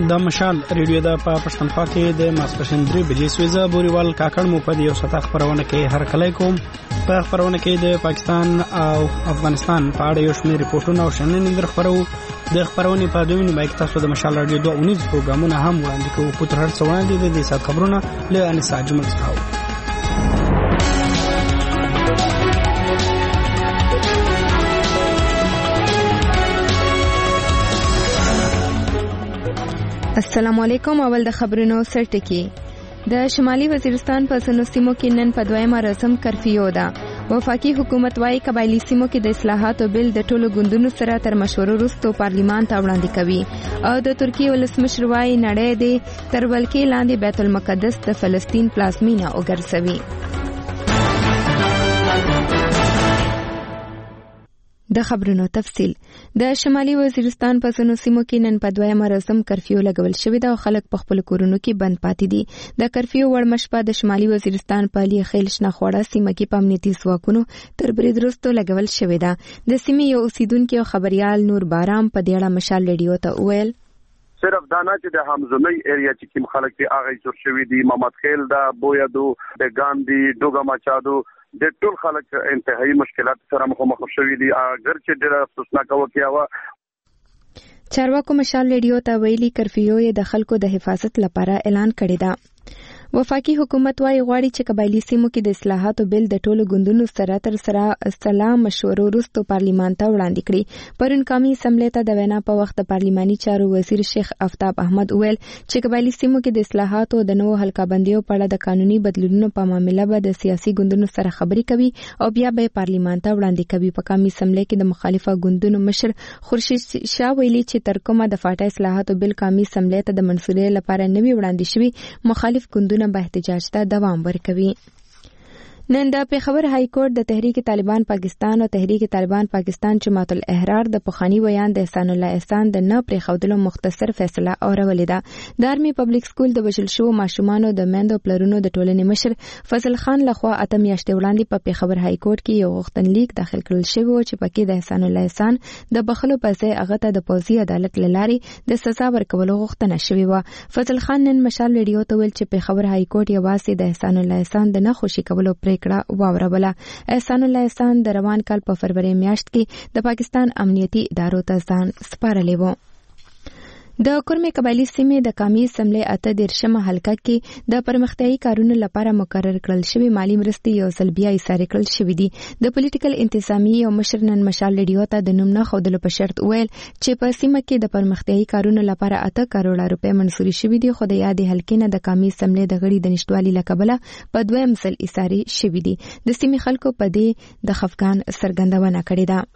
د مشال ریډیو د پښتونخوا کې د ماسپښین 3 بجې سویزه بوريوال کاکړ مو په یو ساعت خبرونه کې هر کله کوم په خبرونه کې د پاکستان او افغانستان په اړه یو شمېر ریپورتونه او شننې در خبرو د خبرونه په دوه نیمه کې تاسو د مشال ریډیو 2 پروګرامونه هم وړاندې کوو په تر هر څو وړاندې د سات خبرونه له انیسا جمل څخه. السلام علیکم. اول د خبرونو سرټکی. د شمالي وزیرستان په سنو سیمو کې نن په دویمه رسم کرفیو ده. وفاقي حکومت وايي قبایلی سیمو کې د اصلاحاتو بل د ټولو ګوندونو سره تر مشورو وروسته پارلیمان ته وړاندې کوي او د ترکیه ولسمشر وايي نړۍ د تر ولکې لاندې بیت المقدس د فلسطین پلازمینه وګرځوي. د خبرونو تفصیل. د شمالي وزیرستان په ځینو سیمو کې نن په دویمه رسم کرفیو لګول شوې ده او خلک په خپل کورونو کې بند پاتې دي. د کرفیو وړ مشپه د شمالي وزیرستان په لې خیل شنخواړه سیمه کې په امنیتي ځواکونو تر برید وروسته لګول شوې ده. د سیمې یو اوسیدونکو او خبريال نور بارام په دې اړه مشال ریډیو ته وویل صرف دانا چې د همزمي ایریا چې کوم خلک په هغه جوړ شوی دي محمد خیل دا بویادو د ګاندی دوګه ماچادو د ټول خلک انتهایی مشکلات سره مخامخ شوي دي. اگر چې ډېر افسوسناک وکیاوه چارواکو مشال ریډیو ته ویلي کرفیو یې د خلکو د حفاظت لپاره اعلان کړی ده. وفاقي حکومت وايي غواړي چې قبایلی سیمو کې د اصلاحاتو بل د ټولو ګوندونو سره تر سره سلام مشورو وروسته پارلیمان ته وړاندې کړي. پرون قومي اسمبلی ته د وینا په وخت پارلیماني چارو وزیر شیخ افتاب احمد ویل چې قبایلی سیمو کې د اصلاحاتو د نوو حلقه بندیو په اړه د قانوني بدلونونو په معاملې به د سیاسي ګوندونو سره خبرې کوي او بیا به پارلیمان ته وړاندې کوي. په قومي اسمبلی کې د مخالفه ګوندونو مشر خورشید شاه ویلي چې تر کومه د فاټا اصلاحاتو بل قومي اسمبلی ته د منسوړې لپاره نوي وړاندې شوی مخالف ګوندونه به احتجاج ته دوام ورکوي. نن د پیښور های کورټ د تحریک طالبان پاکستان او تحریک طالبان پاکستان جماعت الاحرار د پخوانی ویان د احسان الله احسان د نه پریښودلو مختصر فیصله اورولې ده. د آرمي پبلک سکول د وژل شوو ماشومانو د میندو پلرونو د ټولنې مشر فضل خان لخوا اته میاشتې وړاندې په پیښور های کورټ کې یو غوښتنلیک داخل کړل شوی و چې پکې د احسان الله احسان د بخلو په ځای هغه ته د پوځي عدالت لارې د سزا ورکولو غوښتنه شوې و. فضل خان نن مشال ریډیو ته ویل چې پیښور های کورټ یوازې د احسان الله احسان د نه خوشي کولو پریکړه واوروله. احسان الله احسان د روان کال په فروری میاشت کې د پاکستان امنیتي ادارو ته ځان سپارلی و. د کورمې قبایلی سیمې د قومي اسمبلی اته دیرشمه حلقه کې د پرمختیایي کارونو لپاره مقرر کړل شوی مالی مرستې یو ځل بیا ایسارې کړل شوې دي. د پولیټیکل انتظامی او مشر نن مشال ریډیو ته د نوم نه ښودلو په شرط ویل چې په سیمه کې د پرمختیایي کارونو لپاره 8 کروڑه روپۍ منسوري شوې دي خو د یادې حلقې نه د قومي اسمبلی د غړي د نشټوالي له کبله په دویم ځل ایسارې شوې دي. د سیمې خلکو په دې د خفګان څرګندونه کړې ده.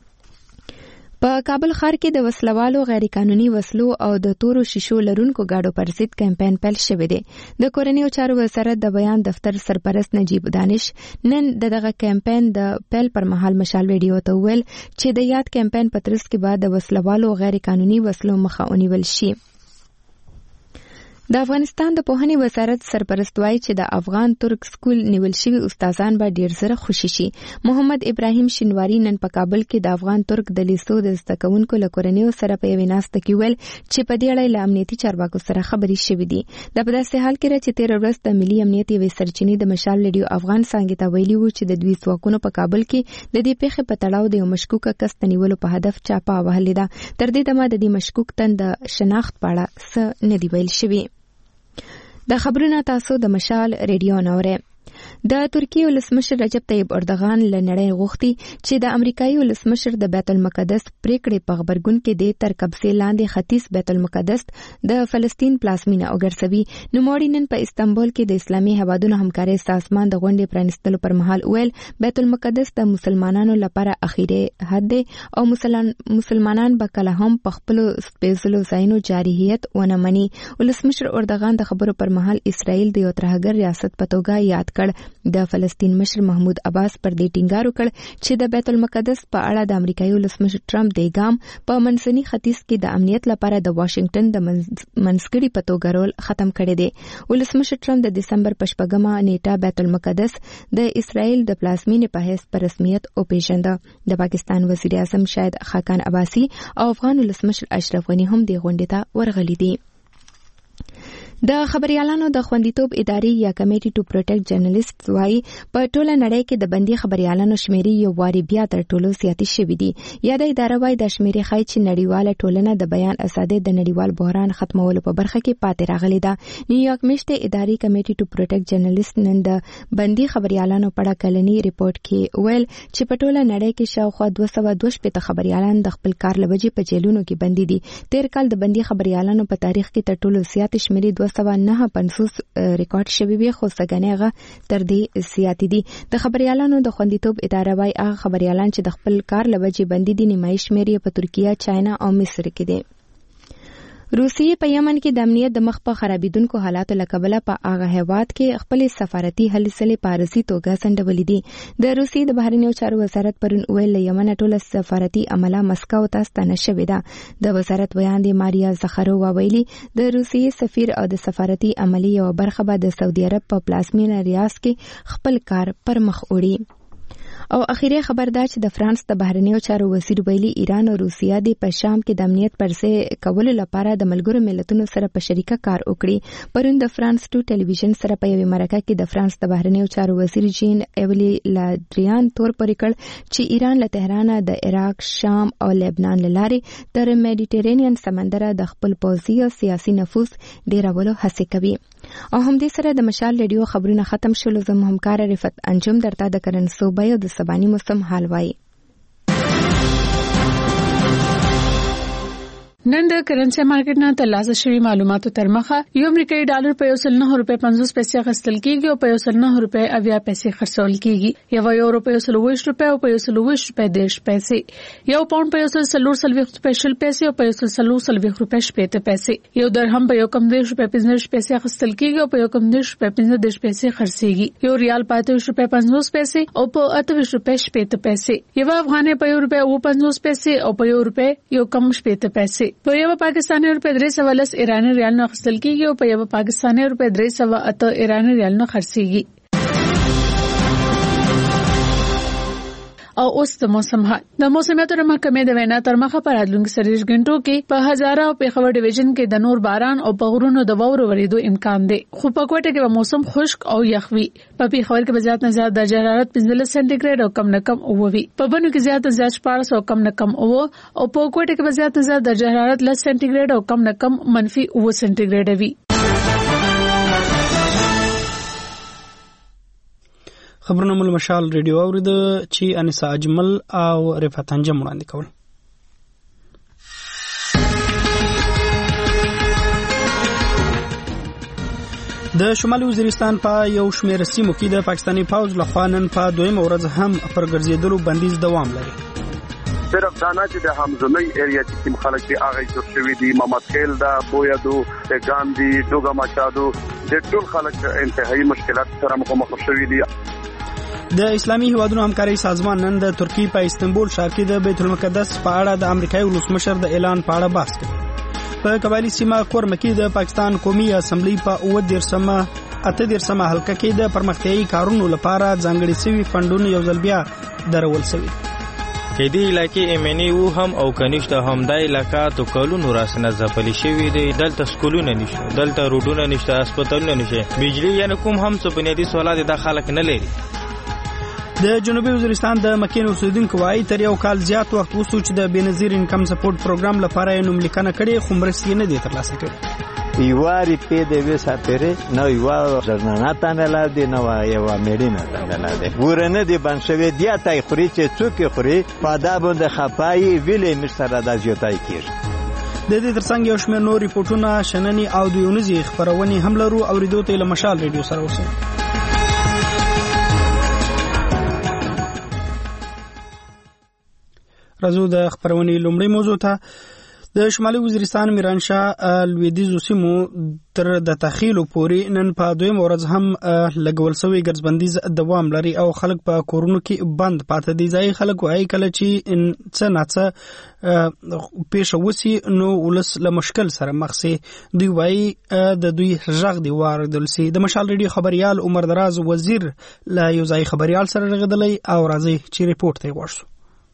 په کابل ښار کې د وسلوالو غیر قانوني وسلو او د تورو شیشو لرونکو گاډو پر ضد کمپاین پیل شوی دی. د کورنیو چارو وزارت د بیان دفتر سرپرست نجیب دانش نن دغه کمپاین د پیل پر مهال مشال ریډیو ته ویل چې د یاد کمپاین په ترڅ کې بعد د وسلوالو غیر قانوني وسلو مخه ونیول شي. د افغانستان د پوهنې وزارت سرپرست وايي چې د افغان ترک سکول نیول شوي استادان به ډیر زره خوشي شي. محمد ابراهیم شینواری نن په کابل کې د افغان ترک د لیسو د زده کوونکو له کورنیو سره په یوې ناسته کې ویل چې په دې اړه له امنیتي چارواکو سره خبرې شوې دي. د په داسې حال کې چې 13 ورځ د ملي امنیت یوې سرچینې د مشال ریډیو افغان څانګې ته ویلي وو چې د دوی ځواکونو په کابل کې د دې پیښې په تړاو د یو مشکوک کس ته نیولو په هدف چاپه وهلې ده. تر دې دمه د دې مشکوک تن د شناخت په اړه څه نه دی ویل شوی. د خبرونو تاسو د مشال ریډیو نورې. د ترکیه ولسمشر رجب طیب اردوغان له نړۍ غوښتي چې د امریکایي ولسمشر د بیت المقدس پریکړې په خبرګون کې د تر قبضې لاندې ختیځ بیت المقدس د فلسطین پلازمینه وګرځوي. نوموړي نن په استانبول کې د اسلامي هیوادونو همکارۍ سازمان د غونډې پرانیستلو پر مهال ویل بیت المقدس د مسلمانانو لپاره اخیری حد دی او مسلمانان به کله هم په خپل سپېڅلو ځایونو جارحیت ونه مني. ولسمشر اردوغان د خبرو پر مهال اسرائیل د یو ترهګر ریاست په توګه یاد کړ. د فلسطین مشر محمود عباس پر دې ټینګار وکړ چې د بیت المقدس په اړه د امریکایي ولسمشر ټرمپ د ګام په منځني ختیځ کې د امنیت لپاره د واشنگټن د منځګړي په توګه رول ختم کړی دی. ولسمشر ټرمپ د دسمبر په 8مه نیټه بیت المقدس د اسرائیل د پلازمینې په حیث په رسمیت وپیژنده. د پاکستان وزیر اعظم شاهد خاقان عباسي او افغان ولسمشر اشرف غنی هم د غونډې ته ورغلي دي. د خبريالانو د خوندیتوب ادارې یا کمیټي ټو پروټیکټ جرنالیست وايي په ټوله نړۍ کې د بندي خبريالانو شمیرې یو واري بیا تر ټولو زیاتې شوې دي. یا د اداره وايي د شمیرې ښایي چې نړیواله ټولنه د بیان ازادۍ د نړیوال بحران ختمولو په برخه کې پاتې راغلې ده. نیویارک میشته ادارې کمیټي ټو پروټیکټ جرنالیست نن د بندي خبريالانو په اړه کلنی ریپورت کې ویل چې په ټوله نړۍ کې شاوخوا 222 خبريالان د خپل کار لوجې په جیلونو کې بندي دي. تیر کال د بندي خبريالانو په تاریخ کې تر ټولو زیات شمیرې 259 ریکارډ شوی وي، خو څنګه تر دې زیات دي. د خبريالانو د خوندیتوب اداره وايي هغه خبريالان چې د خپل کار لوجې بندي دي نیمایي شمیرې په ترکیه، چاینا او مصر کې دي. روسیې په یمن کې د امنیت د مخ په خرابیدونکو حالاتو له کبله په هغه هیواد کې خپل سفارتي هلې ځلې په عارضي توګه ځنډولې دي. د روسیې د بهرنیو چارو وزارت پرون ویل له یمن ټوله سفارتي عمله مسکو ته ستنه شوې ده. د وزارت بیان دی ماریا زخرووا ویلي د روسیې سفیر او د سفارتي عملې یو برخه به د سعودي عرب په پلازمینه ریاض کې خپل کار پر مخ وړي. او اخیری خبر دا چې د فرانس د بهرنیو چارو وزیر ویلي ایران او روسیا د په شام کې د امنیت پرځای کولو لپاره د ملګرو ملتونو سره په شریکه کار وکړي. پرون د فرانس 2 ټلویزیون سره په یوه مرکه کې د فرانس د بهرنیو چارو وزیر جین ایولی لادریان تور پرې کړ چې ایران له تهران د عراق، شام او لبنان لارې تر میډیټرینین سمندر د خپل پوځي او سیاسي نفوذ ډیرولو هڅه کوي. او همدې سره د مشال ریډیو خبرونه ختم شول. زموږ همکار رفت انجم درته د کرن صوبې او د سباني موسم حال وایي. نن د کرنسي مارکیټ نه ترلاسه شوی معلوماتو تر مخه یو امریکایي ډالر په 109.50 پیسې غستل کیږي او په 109.80 پیسې خرڅول کیږي. یو یورو په 120 روپے او په 120 روپے 10 پیسې. یو پاوند په 140 سپیشل پیسې او په 140 روپے 80 پیسې. یو درهم په 1.15 روپے 15 پیسې غستل کیږي او په 1.15 روپے 15 پیسې خرڅيږي. یو ریال په 28 روپے 50 پیسې او په 28 روپے 80 پیسې. یو افغانۍ په 1 روپے 50 پیسې او په 1 روپے یو کم 80 پیسې. په یو پاکستاني روپے 310 ایرانی ریال نه خرڅل کیږي او په یو پاکستاني روپے 308 ایرانی ریال نه خرڅيږي. او اوس د موسم حال. د موسمیاتو محکمې د وینا تر مخه پر راتلونکو 30 غنټو کې په هزاره او پیښور ډیویژن کې د نور باران او په غرونو د واورو ورېدو امکان دی. خو په کوټه کې به موسم خشک او یخ وي. په پیښور کې به زیات نه زیات درجه حرارت 15 سانتیګریډ او کم نه کم 9 وي. په بنو کې زیات نه زیات 14 او کم نه کم 9 او په کوټه کې به زیات نه زیات درجه حرارت 10 سانتیګریډ او کم نه کم -9 سانتیګریډ وي. خبرونه مل مشال ریډیو اورید چې انیسا اجمل او رفعت انجم وړاندې کول. د شمالي وزیرستان په یو شمېر سیمو کې د پاکستاني پوځ لخوا نن په دویمه ورځ هم پر ګرځېدلو بندیز دوام لري. صرف دانا چې د همزمي ایریا چې کوم خلک دی هغه جوړ شوی دي، محمد خیل دا بویادو د ګاندی ډوګا ماچادو د ټول خلک انتهایی مشکلات سره مخامخ شوی دي. د اسلامي هیوادونو همکاري سازمان نن د ترکی په استنبول ښار کې د بیت المقدس په اړه د امریکایي ولسمشر د اعلان په اړه بحث کوي. په قبایلی سیمه کورمکی د پاکستان قومي اسمبلی په 8 حلقه کې د پرمختیايي کارونو لپاره ځانګړي شوی فندونه یو ځل بیا درول شوی. کېدی علاقې ایمني وو هم او کنيشته همدای علاقې تو کلونو راسنه ځپلې شوی دی. دلته سکولونه نشته، دلته روډونه نشته، هسپتالونه نشته، بجلی یا کوم هم څه بنیادی سوالات د خلک نه لري. د جنوبي وزیرستان د مکین اوسیدونکو وايي تر یو کال زیات وخت وسو چې د بنظیر انکم سپورټ پروګرام لپاره یې نوملیکنه کړې، خو مرستې نه دي ترلاسه کړې. ایواری په دې وساتره نو ایوا ژرناتا نه لادي نو ایوا میډینا نه لادي ورنه دي بنشوي دی تای خوري چې څوک خوري پادا باندې خپای ویلې مشتره د زیاتای کیږي. د دې ترڅنګ یو شمېر نور ریپورتونه شنني او دیونیزي خبرونه هم لرو او ریډیو ته له مشال ریډیو سره اوسه. راځو د خبرونې لومړی موضوع ته. د شمالي وزیرستان میرانشاه لویدیزو سیمو تر د تخیلو پورې نن په دویم ورځ هم لګول شوی ګرځبندیز دوام لري او خلک په کورونو کې بند پاتې دي. ځای خلک وايي کله چې څه ناڅه پیښه وسی نو ولس له مشکل سره مخ سي. دوی وايي د دوی ژغ دی واردل سي. د مشال ریډیو خبريال عمر دراز وزیر له یو ځای خبريال سره رغدلې او راځي چې ریپورت ته ورسو.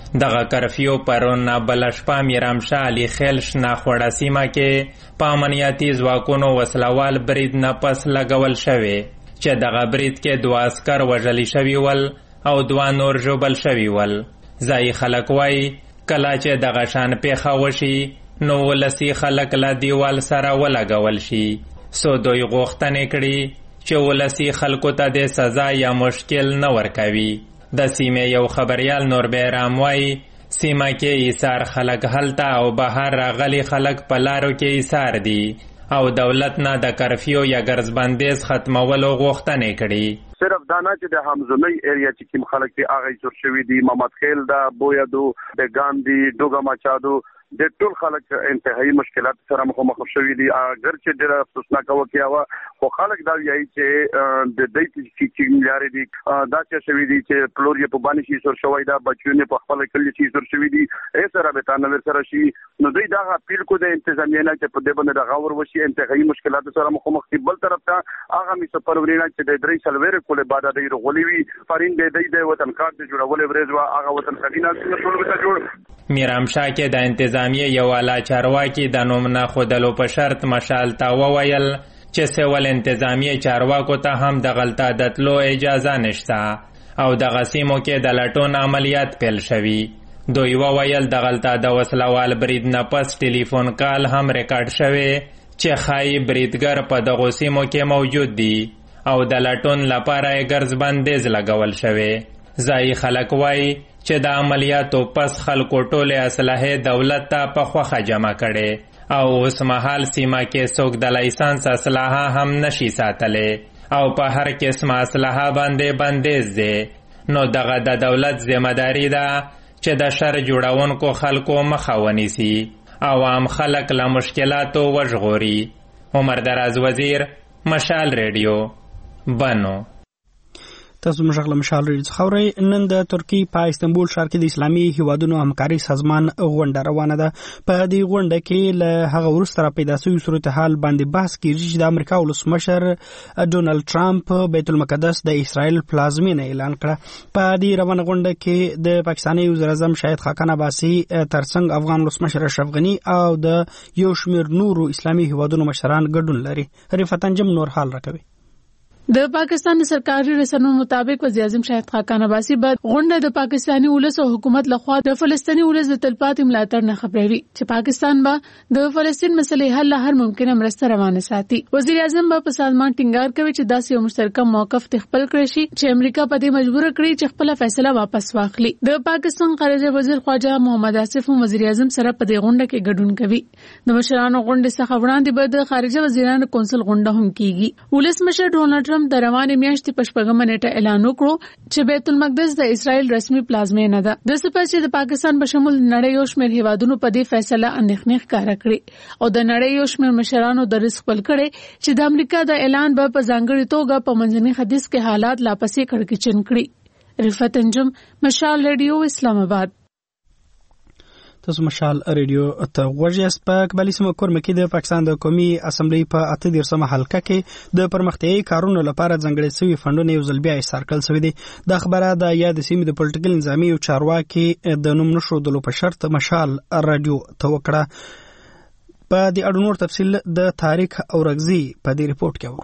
دغه کرفیو پرون بل شپه میرامشاه علي خیل شناخوړه سیمه کې په امنیتي ځواکونو وسلوال برید نه پس لګول شوی چې دغه برید کې 2 عسکر وژل شوي ول او 2 نور ژوبل شوي ول. ځایي خلک وایي کله چې دغه شان پیښه وشي نو ولسي خلک له دیوال سره ولګول شي. سو دوی غوښتنې کړي چې ولسي خلکو ته د سزا یا مشکل نه ورکوي. د سیمې یو خبریال نور بیرام وایي سیمه کې ایثار خلک هلته او بهر راغلي خلک په لارو کې ایثار دي او دولت نه د کرفیو یا ګرځبندیز ختمولو غوښتنې کړي. صرف دانا چې د همزمي ایریا چې کوم خلک دی هغه جوړ شوی دي محمد خیل دا بویادو د ګاندی ډوګا ماچادو د ټول خلک انتهایی مشکلات سره مخامخ شوي دي. اگر چې ډېر افسوسناک وکیا و خو خلک دا وایي چې د دې چې ملياري دي دا چې شوي دي چې پلوري په باندې شي سر شوی دا بچونه په خپل کلی شي سر شوي دي یې سره به تاسو سره شي نو دوی دا اپیل کو د انتظامیه نه چې په دې باندې د غور وشي انتهایی مشکلات سره مخامخ دي. بل طرف ته هغه می سپرورینه چې د درې سلوير کوله بعد د غولي وی فرین د وطن کار د جوړول ورځ وا هغه وطن کډینا ټول به جوړ. میرامشاه کې د انتظامیه یو اعلی چارواکي د نوم نه خودلو په شرط مشال تا وویل چې سیول انتظامیه چارواکو ته هم د غلطه دتلو اجازه نشته او د غسیمو کې د لټون عملیات پیل شوي. دوی وویل د غلطه د وسلوال برید نه پس ټلیفون کال هم ریکارډ شوی چې خای بریدګر په دغه سیمو کې موجود دي او د لټون لپاره ګرځبندیز لګول شوی. ځایي خلک وایي چې د عملیاتو پس خلکو ټولې اسلحې دولت ته په خوخه جمع کړي او اوس مهال سیمه کې څوک د لایسنس اسلحه هم نشي ساتلی او په هر قسم اسلحه باندې بندیز دی. نو دغه د دولت ذمہداري ده چې د شر جوړونکو خلکو مخه ونیسي او عام خلک له مشکلاتو وژغوري. عمر دراز وزیر، مشال ریډیو، بنو. تاسو مشغله مشال ریډیو خوري. نن د ترکی په استنبول ښار کې د اسلامي هیوادونو همکاري سازمان غونډه روانه ده. په دې غونډه کې له هغه وروسته را پیدا شوی صورتحال باندې بحث کیږي چې د امریکا ولسمشر ډونالد ټرمپ بیت المقدس د اسرائیل پلازمینه اعلان کړه. په دې روانه غونډه کې د پاکستاني وزیر اعظم شاهد خاقان عباسي ترڅنګ افغان ولسمشر اشرف غنی او د یو شمېر نورو اسلامي هیوادونو مشران ګډون لري. رفعت انجم نور حال راکوي. د پاکستان سرکاري رسنیو مطابق وزیر اعظم شاهد خاقان عباسي بعد غونډه د پاکستاني ولس او حکومت لخوا د فلسطیني ولس د تلپاتې ملاتړ نه خبروي چې پاکستان به د فلسطین مسلې حل هر ممکنه مرسته روانه ساتي. وزیر اعظم به په سازمان ټینګار کوي چې داسې یو مشترکه موقف خپل کړی شي چې امریکا په دې مجبور کړي چې خپل فیصله واپس واخلي. د پاکستان خارجه وزیر خواجه محمد آصف وزیر اعظم سره په دې غونډه کې ګډون کوي. د مشرانو غونډې څخه وړاندې به د خارجه وزیرانو کونسل غونډه هم کیږي. ولسمشر ډونالد ټرمپ د روانې میاشتې په 8 نیټه اعلان وکړو چې بیت المقدس د اسرائیل رسمي پلازمینه ده. د څه چې د پاکستان په شمول نړۍ یو شمېر هیوادونو په دې فیصله اندېښنې ښکاره کړې او د نړۍ یو شمېر مشرانو درس خپل کړي چې د امریکا د اعلان به په ځانګړي توګه په منځني ختیځ کې حالات لا پسې کړکېچن کړي. رفعت انجم، مشال ریډیو، اسلام آباد. تاسو مشال ریډیو ته غوږیاست. په قبایلي سیمو کورمه کې د پاکستان د قومي اسمبلی په 18مه حلقه کې د پرمختیایي کارونو لپاره ځانګړي شوي فنډونه یو ځل بیا ایثار کړل شوي دي. دا خبره د یاد سیمې د پولیټیکل نظامي او چارواکي د نوم نښودلو په شرط مشال رادیو ته وکړه. په دې اړه نور تفصیل د تاریخ او رغزي په دې ریپورت کې اورو.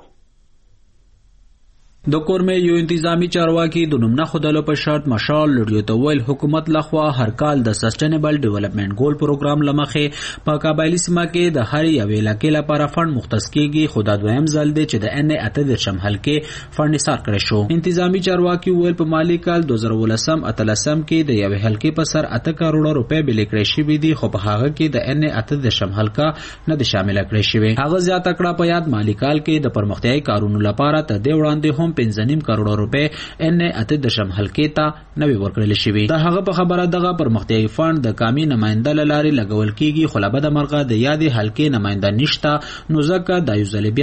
د کورمه یو انتظامی چارواکي د نوم نه خودلو په شرط مشال لړیو ته ویل حکومت لخوا هر کال د سسټینبل ډیولپمنٹ ګول پروګرام لمخې په قبایلی سیمه کې د هر یو علاقې لپاره فند مختص کیږي. خو دا دویم ځل دی چې د ان اتدر شمال کې فند ایثار کړی شو. انتظامی چارواکي ویل په مالی کال 2018 کې د یو حلقې په سر 8 کروڑ روپے بل کړی شوی دي خو په هغه کې د ان اتدر شمال کا نه د شامل کړی شوی. هغه زیاته کړه په یاد مالی کال کې د پرمختیایي کارونو لپاره ته دی وړاندې هم 5.5 کروڑ روپے ان اتدشم حلقې ته نوی ورکړل شوی. دا هغه په خبره دغه پرمختیایي فند د کامی نماینده لاري لګول کیږي خو لبد مرغه د یادې حلقې نماینده نشته نو ځکه د یو ځل بیا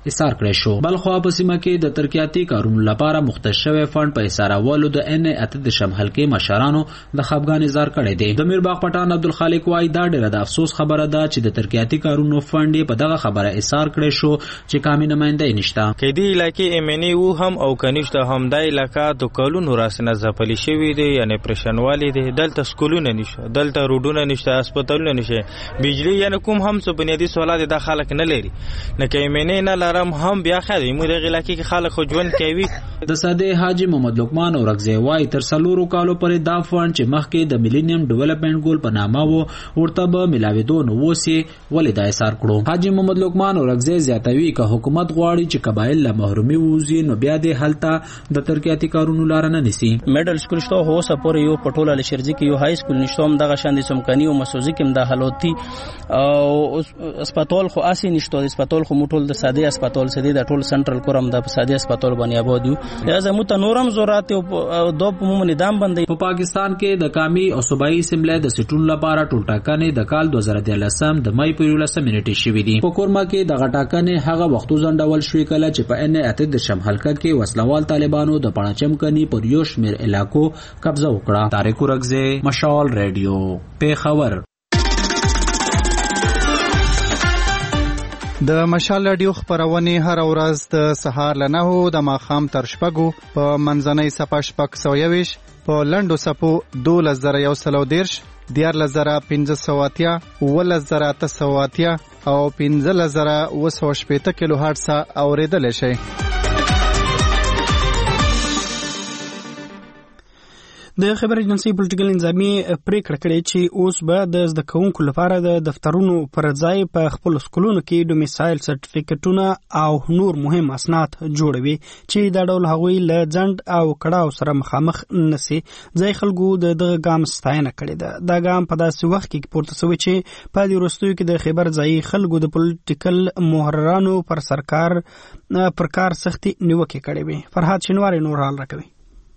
ایثار کړی شو. بلخوا په سیمه کې د ترقیاتي کارونو لپاره مختص شوی فند په ایثارولو د ان اتدشم حلقې مشرانو د خفګان اظهار کړی دی. د میرباغ پټان عبدالخالق وايي دا ډېره د افسوس خبره ده چې د ترقیاتي کارونو فند په دغه خبره ایثار کړی شو چې کامي نمائندګي نشته. کدی علاقې امنی وو هم او کنيشته هم د علاقې د کولونو راسنه ځپلي شوی دی یعنی پرشنوالي دی. دلته سکولونه نشته، دلته روډونه نشته، هسپتالونه نشته، بجلی یعنی کوم هم څه بنیادی سوالات د خلک نه لري. نه کیمنه نه لرم هم بیا خدای مو د علاقې کې خلک خو ژوند کوي. د ساده حاجی محمد لقمان اورغزی وايي تر 4 کالو پرې دا فند چې مخکې د ملینیم ډیولپمنٹ ګول په نامه وو ورته به ملاویدو نو وسی ولې دا ایثار کړو. حاجی محمد لقمان اورغزی زیاتوي که حکومت غواړي چې قبایل له محرومي ووزي نو بیا د حالت د ترقیاتي کارونو لار نه نسی. میډل سکول شته هو سپور یو پټوله لشرځي کې یو های سکول نشته هم دغه شان دي سمکانی او مسوزي کې د حالوتی او هسپتال خو اسی نشته. هسپتال خو موټول د ساده هسپتال سدي د ټول سنټرل کورم د ساده هسپتال باندې آباد یو. لہذا مت نورم زورات او د عمومي نظام باندې په پاکستان کې د قومي او صوبایي اسمبلی د سټون لپاره ټول ټاکنې د کال 2013 د مای په 11 نیټه شوې دي. په کورما کې د غټاکنې هغه وختو ځنډول شوې کله چې په ان اتدشم حلقه کې وسلوال طالبانو د پړاچم کني پر یو شمیر علاقو قبضه وکړه. طارق اورغزی، مشال ریډیو، پیښور. د مشال رادیو خبرونه هر ورځ د سهار له 9 د ماښام تر 6 په منځنۍ صفه 620 په لندو صفو 2110 14580 11880 او 15980 کیلو هرتز اوریدل شي. د خبر ایجنسی پولیټیکل انتظامی پریکړه کړې چې اوس به د زده کوونکو لپاره د دفترونو پر ځای په خپل سکولونو کې ډومیسایل سرټیفیکټونه او نور مهم اسناد جوړوي چې دا ډول هغوی له ځند او کړهو سره مخامخ نسی. ځای خلکو دغه ګام ستاینه کړې ده. دا ګام په داسې وخت کې پورته شوی چې په دې وروستیو کې د خبر ځای خلکو د پولیټیکل محررانو پر سرکار پر کار سختي نیوکه کړې وي. فرهاد شینواری نور حال راکوي.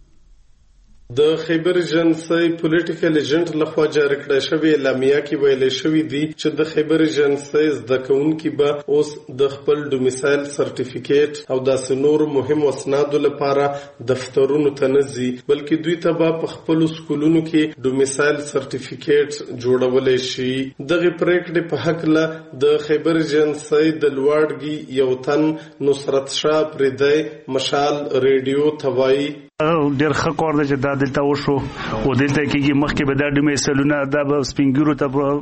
د خیبر ایجنسی پولیټیکل ایجنټ لخوا جاری کړی شوی اعلامیه کې ویل شوی دی چې د خیبر ایجنسی زده کوونکي به اوس د خپل ډومیسایل سرټیفیکیټ او داسې نور مهم اسنادو لپاره دفترونو ته نه ځي بلکې دوی ته به په خپل سکولونو کې ډومیسایل سرټیفیکیټ جوړولی شي. دغه پریکړې په هکله د خیبر ایجنسی د لواړګي یو تن نصرت شاه پردی مشال ریډیو ته وایي ډېر ښه کار دی چې دا دلته وشو او دلته کېږي. مخکې به دا ډومیسایلونه دا به سپینګیرو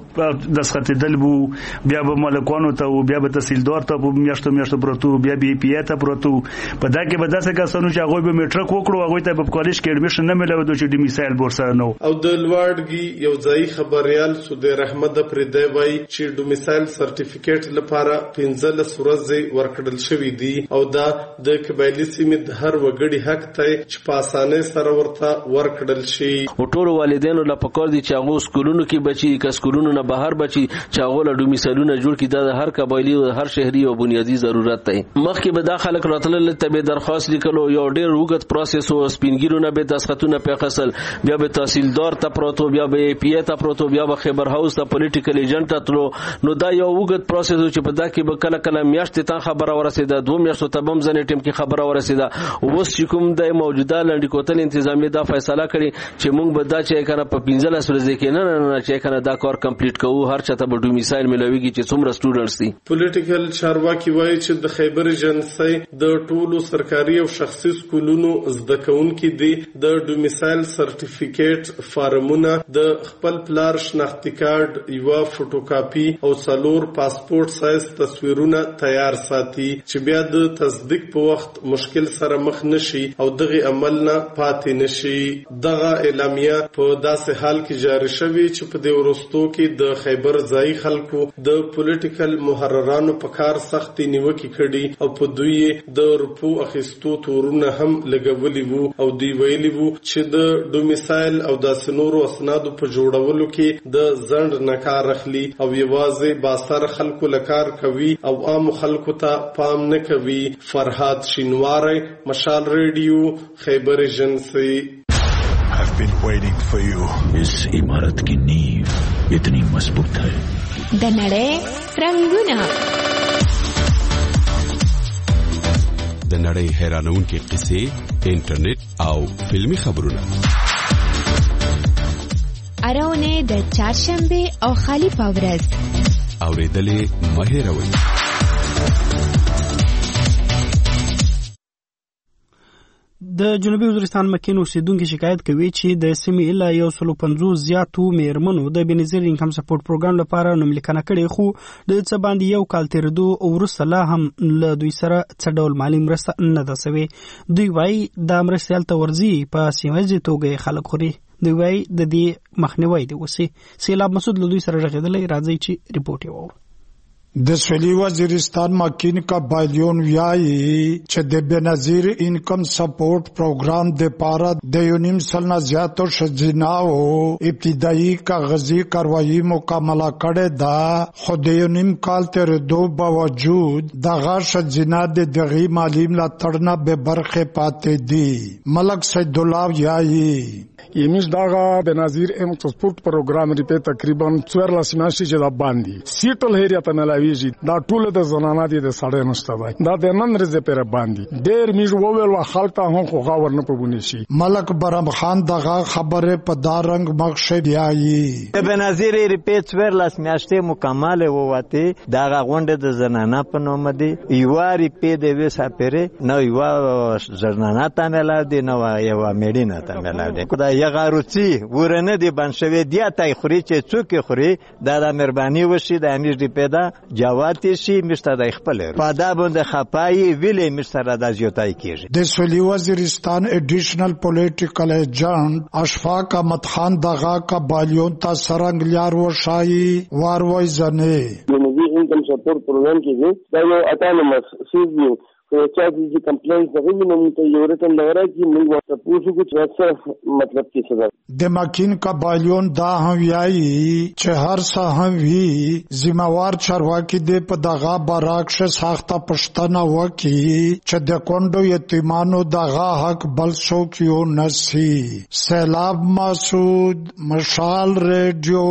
ته دستخطېدل وو، بیا به مالکانو ته وو، بیا به تحصیلدار ته په میاشتو پروتو، بیا به پی ای ته پروتو. په دا کې به داسې کسانو چې هغوی به میټرک وکړو هغوی ته به په کالج کې اډمیشن نه میلاودو چې ډومیسایل به ورسره نه و. او د لواړګي یو ځایي خبریال سودیر احمد پردی وایي چې ډومیسایل سرټیفیکیټ لپاره 15 ورځې ورکړل شوي دي او دا د قبایلي سیمې د هر وګړي حق دی چې په اسانۍ سره ورته ورکړل شي. ټول والدینو لا پکار دي چې هغه سکولونو کې بچي که سکولونو نه بهر بچي چې هغه له ډومیسایلونه جوړ کړي. د هر قبایلی او هر شهري او بنیادی ضرورت دی. مخکې به دا خلک راتلل ته به درخواست لیکلو یو ډېر وګت پروسس او سپینګیرونه به دستخطونه په خپل بیا به تحصیلدار ته پروتو، بیا به پی ای ته پروتو، بیا به خبر هاوس ته پولیټیکل ایجنټ ته تلو. نو دا یو وګت پروسس چې په دا کې به کله کله میاشتې ته خبره ورسېده، 2 میاشتو ته بم ځنې ټیم کې خبره ورسېده. اوس چې کوم د موجوده لنډی کوتل انتظامیه دا فیصله کړي چې موږ به دا چې کنه په 15 ورځې کې نه چې کنه دا کار کمپلیټ کوو. هر چاته به ډومیسایل ملويږي چې څومره سټوډنټس دي. پولیټیکل چارواکي وایي چې د خیبر ایجنسی د ټولو سرکاري او شخصي سکولونو زده کوونکي دي د ډومیسایل سرټیفیکیټ فارمونه، د خپل پلار شناختی کارت، یو فوټوکاپي او 4 پاسپورت سایز تصویرونه تیار ساتي چې بیا د تصدیق په وخت مشکل سره مخ نشي او دغه عمل نه پاتې نشي. دغه اعلامیه په داسې حال کې جاری شوی چې په دې وروستو کې د خیبر ځای خلکو د پولیټیکل محررانو په کار سختي نیوکه کړي او په دوی د روپو اخیستو تورونه هم لګولي وو او دوی ویلي وو چې د ډومیسایل او د سنورو اسنادو په جوړولو کې د ځند نکار اخلي او یوازې باسر خلکو لکار کوي او عام خلکو ته پام نه کوي. فرهاد شینواری، مشال ریډیو، خیبر ایجنسی. I've been waiting for you. इस इमारत की नींव इतनी मजबूत है. د نړۍ رنگونه د نړۍ حیرانونکې قصې، انټرنیټ او فلمي خبرونه. اراونه د چهارشنبه او خالی پاورز اوریدلې مهیروي. د جنوبي وزیرستان مکین اوسیدونکو شکایت کوي چې د سیمې له 150 زیاتو میرمنو د بنظیر انکم سپورټ پروګرام لپاره نوملیکنه کړې، خو د څه باندې یو کال تیرېدو وروسته لا هم له دوی سره څه ډول مالي مرسته نه ده سوې. دوی وایي دا مرستې هلته ورځي په سیمه ییزه توګه خلک خوري. دوی وایي د دې مخنیوی دی وسي. سیلاب مسعود له دوی سره راغلی، راځي چې ریپورت یې وو. د سویلي وزیرستان مکین کا بایلیون ویاي چې د بنظیر انکم سپورټ پروګرام د پاره د یونیم سلنه زیاتو شجناو ابتدایي کاغذي کاروایی مکمله کړې ده، خو د یونیم کال تر دو باوجود دغه شجنا د دغه مالی ملاتړ نه به برخه پاتې دي. ملک سید الله ویاي یمیش داغه بنظیر انکم سپورټ پروګرام ریپه تقریبا 14 میاشتې چې دا باندې سیټل هریه ته ملاویږي. دا ټول د زنانه دي د سړی نشته وای، دا د نن ورځې پر باندې ډېر میږ وویل خلک ته هم خو غاور نه پبونی شي. ملک برم خان دغه خبره په دارنګ مخشه دیایي د بنظیر ریپه 14 میاشتې مکمل ووته. دغه غونډه د زنانه په نوم دی، یو ریپه د وسه پره نو یو زنانه ته ملاوي نو یو میډینه ته ملاوي. خدای یغاروتی ورنه دی بنشوي دی تای خوري چې څوک خوري دا د مهرباني وشي د امیر دی پیدا جواتی شي مشته د خپل پاده باندې خپای ویلې مشته د زیاتای کیږي. د سویلي وزیرستان ایډیشنل پولیټیکل ایجنټ اشفاق احمد خان دغه کا بالیون تا سرنګ لیار وشای واروي زنه د انکم سپورټ پروګرام کې دا یو اټانومس سیزیو چا دې کمپلینټ غوښتنه موږ ته یو رقم لګرا چې موږ ورته پوښتنه کوو چې مطلب څه ده. د مکین کا بالیون دا هم ویایي چې هر څه هم وی ذمہوار چارواکي دې په دغه براکش ساخته پښتنه وکي چې د کونډو یتیمانو دغه حق بل څوک یو نسی. سیلاب مسعود، مشال ریډیو،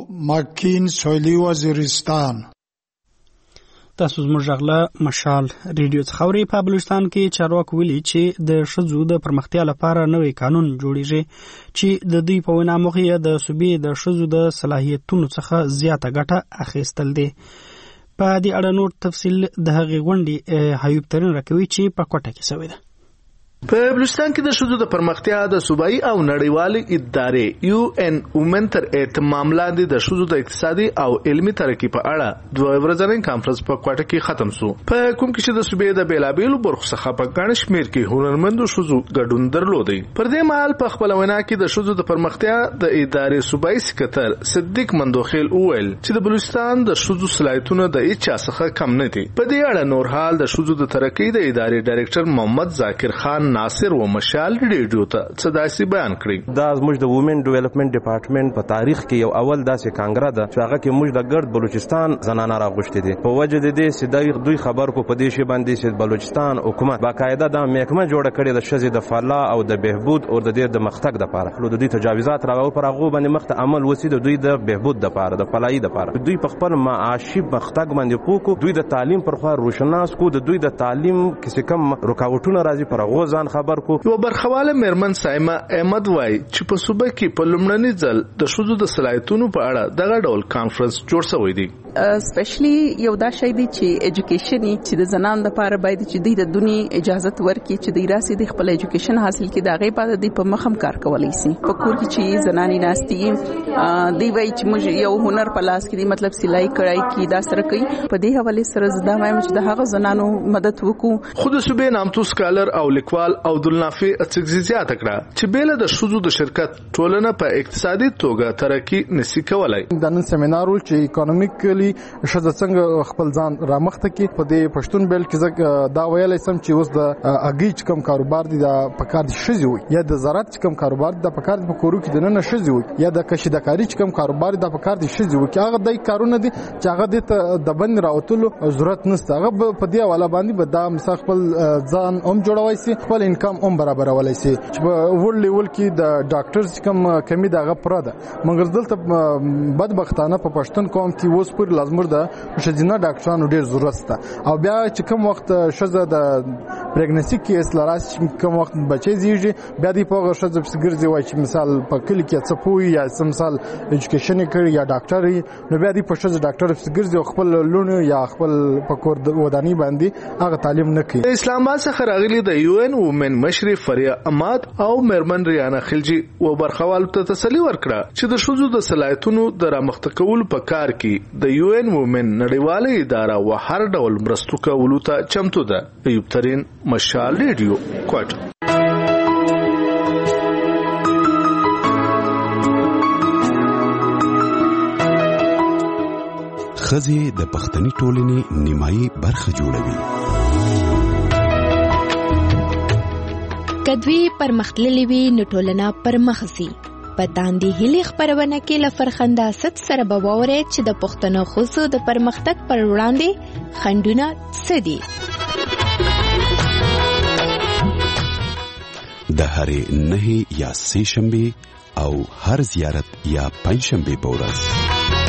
مکین، سویلي وزیرستان. تاسو زموږ غلا مشال ریډیو څخه خبرې. په بلوچستان کې چارواکو ویلي چې د ښځو د پرمختیا لپاره نوې قانون جوړیږي چې د دوی په وینا موخه د صوبې د ښځو د صلاحیتونو څخه زیاته ګټه اخیستل دي. په دې اړه نور تفصیل د هغې غونډې حیوب ترین راکوي چې په کوټه کې شوې ده. په بلوچستان کې د ښځو د پرمختیا د صوبایي او نړیوالې ادارې UN وومن تر اهتمام لاندې د ښځو د اقتصادي او علمي ترقۍ په اړه دوه ورځنی کانفرنس په کوټه کې ختم شو، په کوم کې چې د صوبې د بیلابېلو برخو څخه په ګڼ شمېر کې هنرمندو ښځو ګډون درلودی. پر دې مهال په خپل وینا کې د ښځو د پرمختیا د ادارې صوبایي سکرټر صدیق مندوخیل وویل چې د بلوچستان د ښځو صلاحیتونه د هیچا څخه کم نه دي. په دې اړه نور حال د ښځو د ترقۍ د ادارې ډایرکټر محمد ذاکر خان ناصر و مشال ریډیو ته څه داسې بیان کړی. دا زموږ د وومن ډیولپمنٹ ډپارټمنټ په تاریخ کې یو اول داسې کانګره ده چې هغه کې موږ د ګرد بلوچستان زنانه راغوښتي دي. په وجه د دې چې دوی خبر کو په دې شی باندې چې بلوچستان حکومت باقاعده د محکمه جوړه کړې د ښځې د فلاح او د بهبود او د دې د مختګ لپاره نو د دې تجاوزات راغو پر هغه باندې مخته عمل وسی د دوی د بهبود لپاره د فلاحي لپاره دوی په خپل معاشي مختګ باندې پوکو دوی د تعلیم پر خوا روشناس کو د دوی د تعلیم کیسه کم رکاوټونه راځي پر هغه ځان خبر کو. یو برخواله میرمن سایمه احمد وای چې په صوبه کې په لومړني ځل د ښځو د صلاحیتونو په اړه دغه ډول کانفرنس جوړ شوی دی. اسپیشلی یو دا شی دی چې ایجوکیشن چې د زنانو لپاره باید چې دوی د دنیا اجازه ورکړي چې دوی راسي د خپل ایجوکیشن حاصل کړي دا غي پاده دی په مخم کار کولای شي. په کور کې چې زنانې ناشتي دی وای چې موږ یو هنر په لاس کې دی مطلب سلای کړای کی دا سره کوي. په دې حواله سره زدا وایم چې د هغه زنانو مدد وکړو. خود صوبې نامتو سکالر او لیکوال عبدالنافع اڅکزي زیاته کړه چې بیل د ښځو د شرکت ټولنه په اقتصادي توګه ترقی نشي کولای. د نن سیمینار چې اکونومیکلی ښځه څنګه خپل ځان رامخته کی په دې پښتون بیل کې دا ویلای سم چې اوس د اګیچ کم کاروبار دی د پکار دي ښځې وي یا د زراعت کم کاروبار د پکار په کورو کې د نن ښځې وي یا د کشیدکاری کم کاروبار د پکار دي ښځې وي چې هغه دای کارونه دي چې هغه د بند راوتلو ضرورت نشته. هغه په دې حواله باندې به دا خپل ځان هم جوړوي سي خپل ډبل انکم هم برابرولای شي چې په ورلد لیول کې د ډاکټرز کوم کمی دغه پره ده مګر دلته بدبختانه په پښتون قوم کې اوس پر لازم ده شجنه ډاکټرانو ډیر ضرورت ده او بیا چې کوم وخت شزه د پریګنسي کې اسلاراس کوم وخت بچي زیږي بیا دی په شزه ګرځي وای چې مثال په کلی کې څه پوي یا مثال ایجوکیشن کوي یا ډاکټري نو بیا دی په شزه ډاکټر ګرځي خپل لونه یا خپل پکور ودانی باندې هغه تعلیم نه کوي. اسلام آباد څخه راغلي د یو ان وومن مشر فریا اماد او مرمن ریانا خلجی و برخوالو ته تسلی ورکړه چې د شوزو د صلاحیتونو د رامخته کولو په کار کې د یو ان وومن نړیواله اداره و هر ډول مرستو کولو ته چمتو ده. ایوب ترين مشال ریډیو کوټ. ښځې د پښتني ټولنې نیمایي برخه جوړوي. کدوی پرمختللې وي نو ټولنه پرمخ ځي. په تاندې هلي خبرونه کې له فرخنداست سره به واورئ چې د پښتنو ښځو د پرمختګ پر وړاندې خنډونه څه دي. د هرې 9 یا 3 شنبې او هر زیارت یا 5 شنبې په ورځ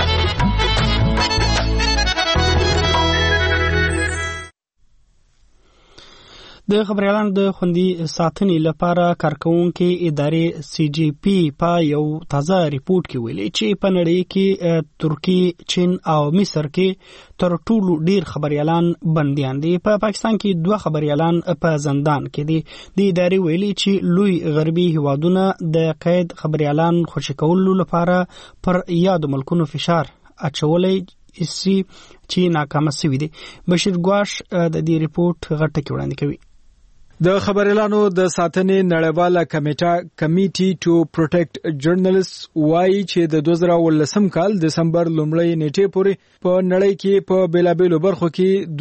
د خبريالانو د خوندي ساتنې لپاره کارکونکو ادارې سی جی پی په یو تازه ریپورت کې ویلي چې په نړۍ کې ترکی، چین او مصر کې تر ټولو ډیر خبريالان بنديان دي. په پاکستان کې 2 خبريالان په زندان کې دي. د ادارې ویلي چې لوی غربي هوادونه د قید خبريالان خوشی کولو لپاره پر یاد ملکونو فشار اچولای شي چې ناکام شوی دي. بشیر ګواش د دې ریپورت غټه کې وړاندې کوي. د خبريالانو د ساتنې نړیواله کمیټي ټو پروټیکټ جرنالست وايي چې د 2018 کال دسمبر لومړۍ نیټې پورې په نړۍ کې په بیلابېلو برخو کې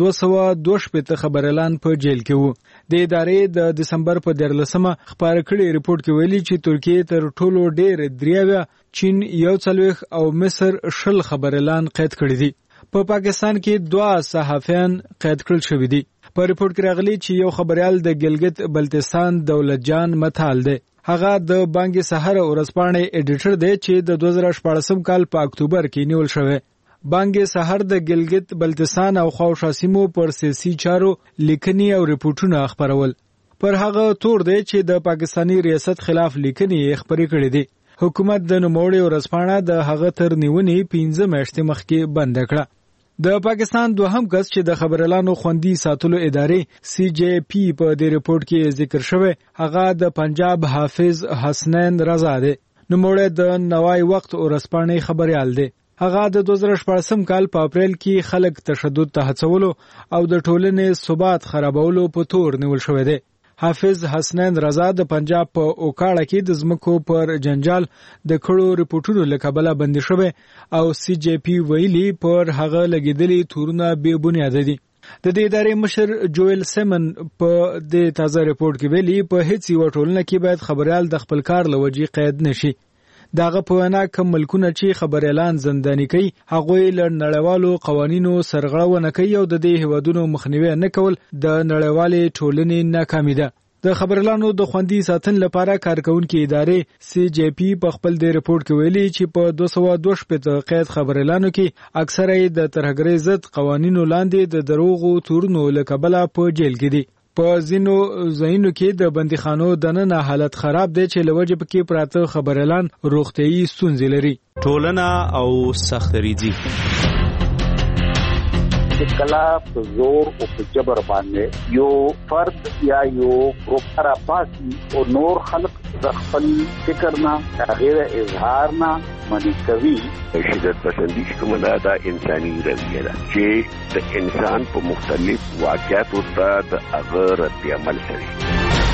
222 خبريالان په جیل کې وو. د ادارې د دسمبر په 13مه خبر کړي ریپورت کې ویلي چې ترکیه تر ټولو ډېر 23، چین 41 او مصر 10 خبريالان قید کړي دي. په پاکستان کې 2 صحافیان قید کړل شوي دي. په ریپورت کې راغلي چې یو خبريال د ګلګت بلتستان دولت جان متال دی. هغه د بانګ سحر ورځپاڼې ایډیټر دی چې د 2014 کال په اکتوبر کې نیول شوی. بانګ سحر د ګلګت بلتستان او خواوشا سیمو پر سیاسي چارو لیکنې او ریپورتونه خبرول. پر هغه تور دی چې د پاکستانی ریاست خلاف لیکنې خبرې کړې دي. حکومت د نوموړي ورځپاڼه د هغه تر نیونې 15 میاشتې مخکې بند کړه. د پاکستان دوهم کس چې د خبريالانو خوندي ساتلو ادارې سی جی پی په دې ریپورت کې ذکر شوی هغه د پنجاب حافظ حسنین رضا دی. نوموړی د نوای وخت ورځپاڼې خبريال دی. هغه د 2014 کال په اپریل کې خلک تشدد ته هڅولو او د ټولنې ثبات خرابولو په تور نیول شوی دی. حافظ حسنین رضا د پنجاب په اوکاړه کې د زمکو پر جنجال د کړو ریپورتونو لکبله بندي شوی او سی جی پی ویلي پر هغه لګیدلي تورونه بې بنیاده دي. د دې ادارې مشر جویل سیمن په د تازه ریپورت کې ویلي په هیڅ یو ټولنه کې باید خبريال د خپل کار لوجې قید نشي. داغه په وینا کوم ملکونه چې خبريالان زنداني کوي هغه له نړیوالو قوانینو سرغړونه کوي او د دې هوادونو مخنیوي نه کول د نړیوالې ټولنې ناکامي ده. د خبريالانو د خوندي ساتنې لپاره کارکونکو ادارې سی جی پی په خپل د ریپورت کې ویلي چې په 222 قید خبريالانو کې اکثره د ترهګرۍ ضد قوانینو لاندې د دروغو تورونو لکبله په جیل کې دي. په ځینو ځایونو کې د بندیخانو دننه حالت خراب دی چې لوجه پکې پراته خبريالان روغتيایي ستونزې لري. ټولنه او سختريزي کلا په زور او په جبر باندې یو فرد یا یو ګروپ را پاسي او نور خلق د خپل فکر نه غیر اظهار نه منی کوي. شدت پسندی کوم دا انساني رویه ده چې د انسان په مختلف واقعاتو ته د هغه رد عمل کوي.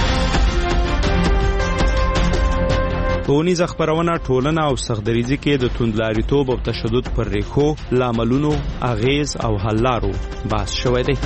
ټولنیز خبرونه ټولنه او سختدریزي کې د توندلاریتوب او تشدد پر ریښو، لاملونو، اغیز او حل لارو بحث شوی دی.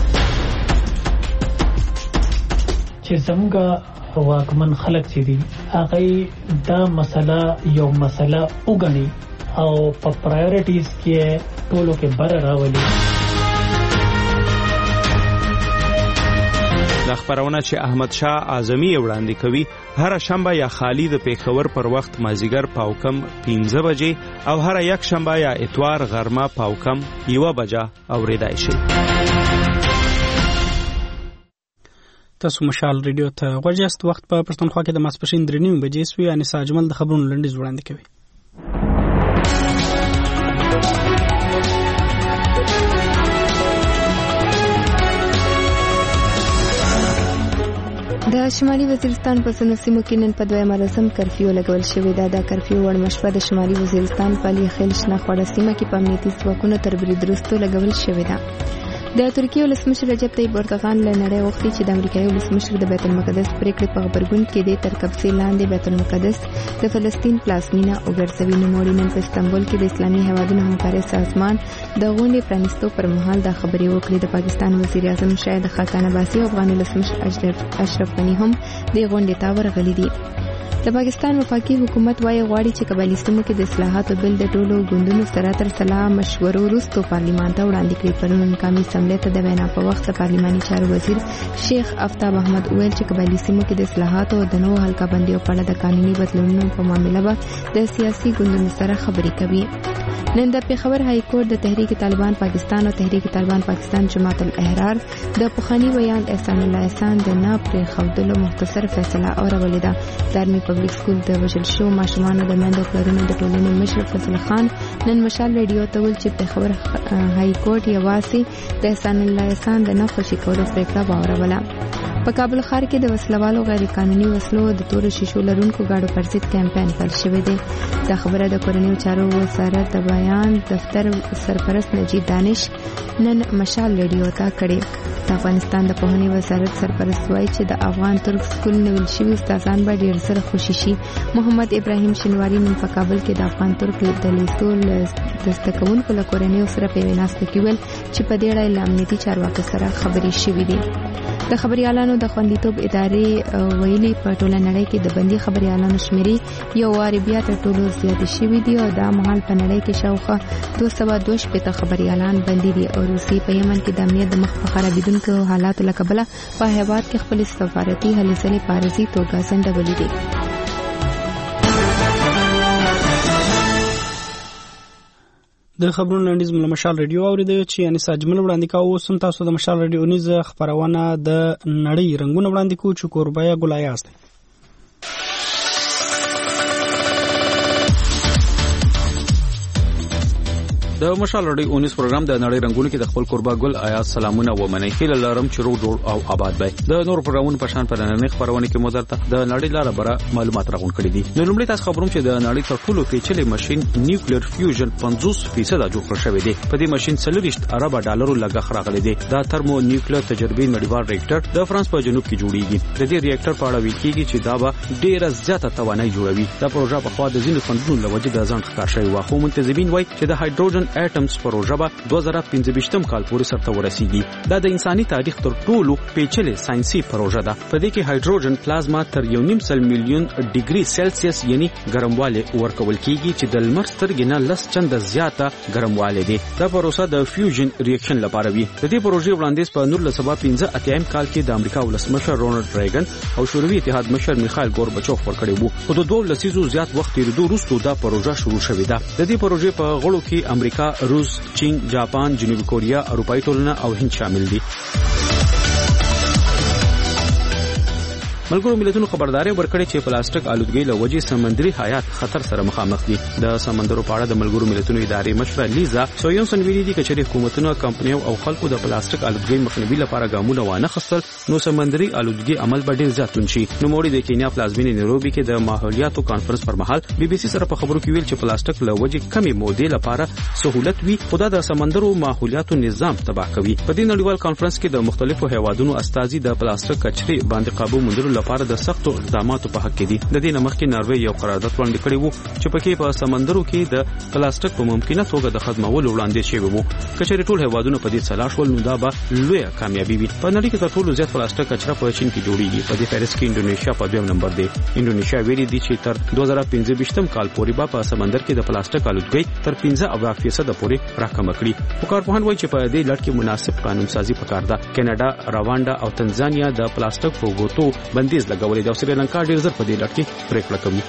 چې څنګه واکمن خلک چې دي هغه دا مسله یو مسله وګڼي او په پرایورټیز کې ټولو کې بر راولي. د خبرونه چې احمد شاه اعظمي وړاندې کوي هر شنبه یا خالی د پیښور پر وخت مازیګر پاوکم 15 بجې او هر یک شنبه یا اتوار غرمه پاوکم 1 بجه اوریدای شي. تاسو مشال ریډیو ته غوښتل وخت په پښتونخوا کې د ماسپښین 3:30 بجې سوی انیس اجمل د خبرونو لنډیز وړاندې کوي. د شمالي وزیرستان په سنو سیمو کې نن په 2 رسم کرفیو لګول شوې ده. د کرفیو وړ مشوره د شمالي وزیرستان په لې خیل شنه خوړه سیمه کې په امنیتي ځواکونو تر برید وروسته لګول شوې ده. د ترکیې ولسمشر رجب طیب اردوغان له نړۍ غوښتي چې د امریکایي ولسمشر د بیت المقدس پریکړې په غبرګون کې د تر قبضې لاندې بیت المقدس د فلسطین پلازمینه وګرځوي. نوموړي نن په استانبول کې د اسلامي هیوادونو همکارۍ سازمان د غونډې پرانیستو پر مهال دا خبرې وکړې. د پاکستان وزیر اعظم شاهد خاقان عباسي او افغان ولسمشر اشرف غني هم د غونډې ته ورغلي دي. د پاکستان وفاقي حکومت وايي غواړي چې قبایلي سیمو کې د اصلاحاتو بل د ټولو ګوندونو سره تر سلا مشورو وروسته پارلیمان ته وړاندې کړي. پرون قومي اسمبلی ته د وینا په وخت د پارلیماني چارو وزیر شیخ آفتاب احمد ویل چې قبایلي سیمو کې د اصلاحاتو او د نوو حلقه بندیو په اړه د قانوني بدلونونو په معاملې به د سیاسي ګوندونو سره خبرې کوي. نن د پیښور های کورټ د تحریک طالبان پاکستان او تحریک طالبان پاکستان جماعت الاحرار د پخوانی ویان احسان الله احسان د نه پرې خودلو مختصر فیصله اورولې ده. دارمی پبلک سکول د وژل شو ماشومانو د میندو پلرونو د ټولنې مشر فضل خان نن مشال ریډیو ته ویل چې پیښور های کورټ یوازې د احسان الله احسان د نه خوشي کولو پریکړه واوروله. په کابل ښار کې د وسلوالو غیر قانوني وسلو د تور شیشو لرونکو گاډو پر ضد کمپاین پیل شوی دی. دا خبره د کورنیو چارو وزارت د بیان دفتر سرپرست نجیب دانش نن مشال ریډیو ته کړې. د افغانستان د پوهنې وزارت سرپرست وایي چې د افغان ترک سکول نویل شوي استادان به ډېر سره خوشي شي. محمد ابراهیم شینواری نن په کابل کې د افغان ترک د لیسو د زده کوونکو له کورنیو سره په یوه ناسته کې ویل چې په دې اړه له امنیتي چارواکو سره خبرې شوې دي. د خبريالانو د خوندیتوب ادارې ویلي په ټوله نړۍ کې د بندي خبريالانو شمیرې یو وار بیا تر ټولو زیات شوي دي او دا مهال په نړۍ کې شاوخوا 222 خبريالان بندي دي. او روسي په یمن کې د امنیت د مخ په خرابېدونکو حالاتو له کبله په هیواد کې خپل سفارتي هلې ځلې په عارضي توګه ځنډولې دي. د خبرونو لنډیز مشال ریډیو اوریدل چې انیس اجمل وړاندې کاوه. سم تاسو د مشال ریډیو نیز خبرونه د نړۍ رنگونه وړاندې کوو چې کوربایا ګلایاست. د مشال رډي 19 پروګرام د نړۍ رنگونو کې د خپل قربا ګل آیا سلامونه و منې خیل لارم چې رو جوړ او آباد وي. د نور پروګرامونو په شان پر نن خبرونه کې مو درته د نړۍ لاره بره معلومات راغون کړی دي. نو لومړی تاسو خبروم چې د نړۍ تر ټولو پیچلې ماشين نیوکلیر فیوژن 50% جوړ شوی دی. په دې ماشين 30 ارب ډالرو لګښ راغلی دی. دا ترمو نیوکلیر تجربې نړیوال ریاکټر د فرانس په جنوب کې جوړیږي. د دې ریاکټر په اړه ویل کېږي چې دا به ډېر زیاته توانایي جوړوي. دا پروژه په خوا د ځینو فندونو لوجه د ځان ښکار شوی و. خو منتظمین وایي چې د هایدروجن اټمز پروژه 2015 کال پورې سرته ورسیږي. دا د انساني تاریخ تر ټولو پیچلې ساينسي پروژه ده. په دې کې هایدروجن پلازما تر 1.5 میلیون ډیګري سلسیوس یعنی ګرمواله ورکول کیږي چې د لمر سترګې نه لس چنده زیاته ګرمواله دي. دا پروسه د فیوژن ریاکشن لپاره وي. د دې پروژې وړاندیز په 1915 کال کې د امریکا ولسمشر رونالد ریګن او شوروي اتحاد مشر میخائیل گورباچوف ورکړی وو. په 2 لسیزو زیات وخت تیریدو وروسته دا پروژه شروع شوې ده. د دې پروژې په غړو کې امریکا، روس، چین، جاپان، جنوبي کوریا، اروپایي ټولنه او هند شامل دي. ملګرو ملتونو خبرداري ورکړې چې پلاستیک آلودګي له وجې سمندري حیات خطر سره مخامخ دي. د سمندرو په اړه د ملګرو ملتونو ادارې مشره لیزا سویونسن ویلي دي چې حکومتونو، کمپنیو او خلکو د پلاستیک آلودګي مخنیوي لپاره ګامونه وانه خستل نو سمندري آلودګي عمل به ډیر زیات شي. نو موري د کینیا پلازمینې نیروبي کې د ماحولیاتو کانفرنس پر مهال بي بي سي سره په خبرو کې ویل چې پلاستیک له وجې کمی مودې لپاره سہولت وي خو د سمندرو ماحولیاتو نظام تباہ کوي. په دې نړیوال کانفرنس کې د مختلفو هیوادونو استازي د پلاستیک کچرې باندې قابو موندلو لپاره د سختو اقداماتو په حق کې دي. د دې مخکې ناروې یو قرارداد وړاندې کړی وو چې پکې په سمندرو کې د پلاستیک په ممکنه توګه د ختمولو وړاندیز شوی وو. کچېرې ټول هیوادونه په دې سلاح شول نو دا به لویه کامیابي وي. په نړۍ کې تر ټولو زیات پلاستیک کچره په چین کې جوړیږي. په دې فهرست کې انډونیشیا په دویم نمبر دی. انډونیشیا ویلي دی چې تر 2015 کال پورې به په سمندر کې د پلاستیک آلودګي تر 15% پورې راکم کړي. وکارپوهان وایي چې په دې لړ کې مناسب قانون سازي پکار ده. کینیډا، رواندا او تنزانیا د پلاستیک په ګوتو بندیز لګولې ده او سریلانکا ډېر زر په دې لړ کې پریکړه کوي.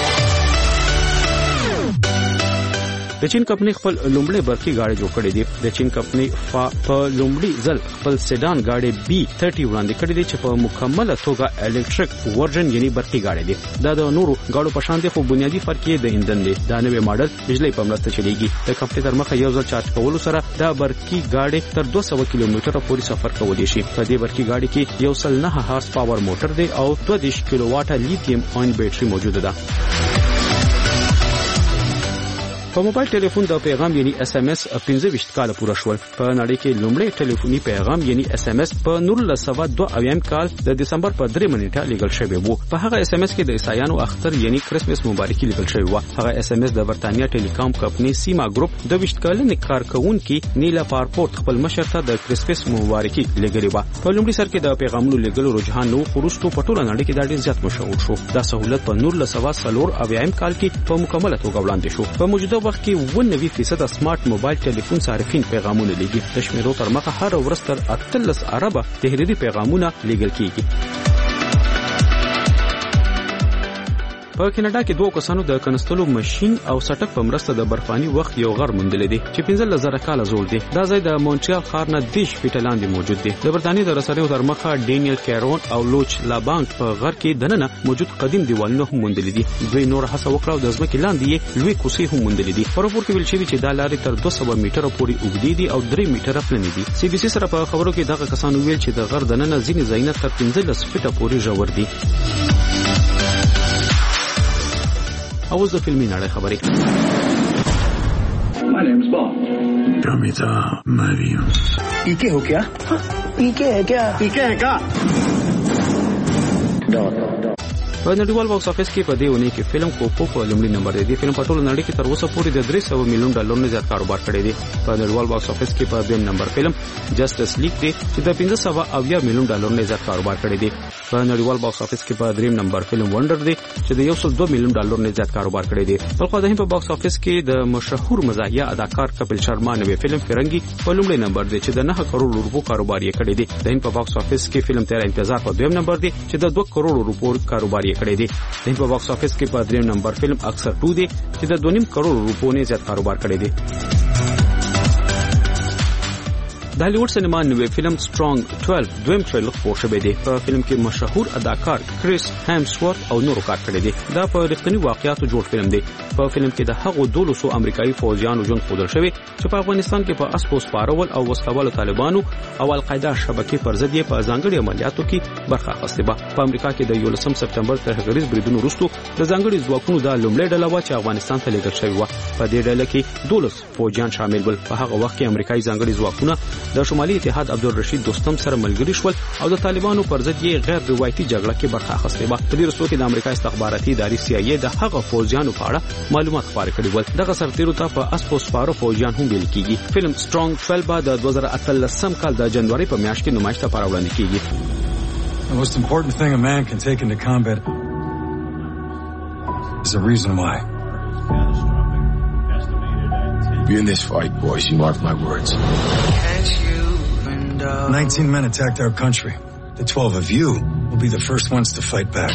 د چین کمپنۍ خپل لومړی برقي گاډي جوړ کړې دي. د چین کمپنۍ په لومړي ځل خپل سیډان گاډي B30 وړاندې کړې دي چې په مکمله توګه الکتریک ورژن یعنی برقي گاډي دي. دا د نورو گاډو په شان دي خو بنیادی فرق یې د ایندن دی. دا نوې ماډل بجلی په مرسته چلیږي. د کمپنۍ تر مخه یو ځل چارج کولو سره دا برقي گاډي تر 200 کیلومتره پورې سفر کولی شي. په دې برقي گاډي کې یو 9 هارس پاور موټر دی او 22 کیلو واټه لیتیم آین بیټري موجوده ده. په موبایل ټلیفون د پیغام یعنی SMS 15 کال پوره شول. په نړۍ کې لومړی ټلیفوني پیغام یعنی SMS په 1902 کال د دسمبر په 3 نیټه لیږل شوی وو. په هغه SMS کې د عیسایانو اختر یعنی کرسمس مبارکي لیږل شوی و. هغه SMS د برتانیا ټیلیکام کمپنۍ سیما ګروپ د 20 کلنې کارکونکي نیلا پارپورت خپل مشر ته د کرسمس مبارکي لیږلې و. په لومړي سر کې د پیغامونو لیږلو رجحان نو خروستو په ټوله نړۍ کې د ډېر زیات مشهور شو. دا سہولت په 1904 کال کې په مکمله توګه وړاندې شو. په موجوده وخت کې 90% سمارټ موبایل ټلیفون صارفین پیغامونه لیږي. د شمیرو تر مخه هر ورځ تر 13 اربه تحریري پیغامونه لیږل کیږي. په کینیډا کې 2 کسانو د کنستلو ماشين او سټک په مرسته د برفاني وخت یو غر موندل دي چې 15,000 کال زوړ دي. دا ځای د مونټریال ښار نه 10 فیټه لاندې موجود دی. د برتانیې د رسنیو تر مخه ډینیل کیرون او لوچ لابانک په غر کې دننه موجود قدیم دیوالونه هم موندل دي. دوی نور هڅه وکړه د ځمکې لاندې لوی کوڅې هم موندل دي. په راپور کې ویل شوی چې دا لارې تر 200 میټره پورې اوږدې دي او 3 میټره پلنې دي. CBC سره په خبرو کې دغه کسانو ویل چې د غر دننه ځینې ځایونه تر 15 فیټه پورې ژور دي. اوس د فلمي نړۍ خبرې. My name is Bob. Ramita Mariam. ¿Y qué हो क्या? ¿Y qué है क्या? ¿Y qué है क्या? په نړیوال باکس افیس کې په دې ونې کې فلم کوپو په لومړي نمبر دی. فلم په ټوله نړۍ کې تر اوسه پورې د 300 میلیون ډالر نه زیات کاروبار کړی دی. په نړیوال باکس افیس کې په دویم نمبر فلم جسټس لیګ دی چې د 570 میلیون ډالر نه زیات کاروبار کړی دی. په نړیوال باکس افیس کې په دریم نمبر فلم وندر دی چې د 102 میلیون ډالر نه زیات کاروبار کړی دی. بلخو د هم په باکس افیس کې د مشهور مزاحیه اداکار کپل شرما نوې فلم فرنگي په لومړي نمبر دی چې د 9 کروڑ روپو کاروبار یې کړی دی. د هم په باکس افیس کې فلم تیرا انتظار په دویم نمبر دی چې د 2 کروڑ روپو کاروبار یې کړی دی. په باکس افیس کې په دریم نمبر فلم اکثر 2 دی چې د 2.5 کروڑ روپو نه زیات کاروبار کړی دی. د هالیوډ سینما نوې فلم سټرانګ 12 دویم ټریلر خپور شوی دی. په فلم کې مشهور اداکار کریس هیمسورث او نورو کار کړی دی. دا په رښتینی واقعیاتو جوړ فلم دی. په فلم کې د هغو 200 امریکایي فوجیانو ژوند ښودل شوی چې په افغانستان کې په اسپو سپارول او وسلوالو طالبانو او القاعده شبکې پر ضد په ځانګړي عملیاتو کې برخه اخیستې ده. په امریکا کې د 11 سپتمبر ترهګریز بریدونو وروسته د ځانګړي ځواکونو د لومړي ډله و چې افغانستان ته لیږل شوی و. په دې ډله کې 12 فوجیان شامل ول. په هغه وخت کې امریکایي ځانګړي ځواکونه د شمالي اتحاد عبدالرشید دوستم سره ملګری شول او د طالبانو پر ضد یې غیر روایتي جګړه کې برخه اخیستې و. په دې وروسته کې د امریکا استخباراتي ادارې CIA د هغه فوجیانو په اړه معلومات خپاره کړي ول. دغه سرتیرو ته په اسپو سپارو فوجیان هم ویل کیږي. فلم سټرانګ 12 بعد د 2018 کال د جنوري په میاشت کې نمایش ته وړاندې کیږي. The most important thing a man can take into combat is a reason why. Be in this fight, boys. You mark my words. 19 men attacked our country. The 12 of you will be the first ones to fight back.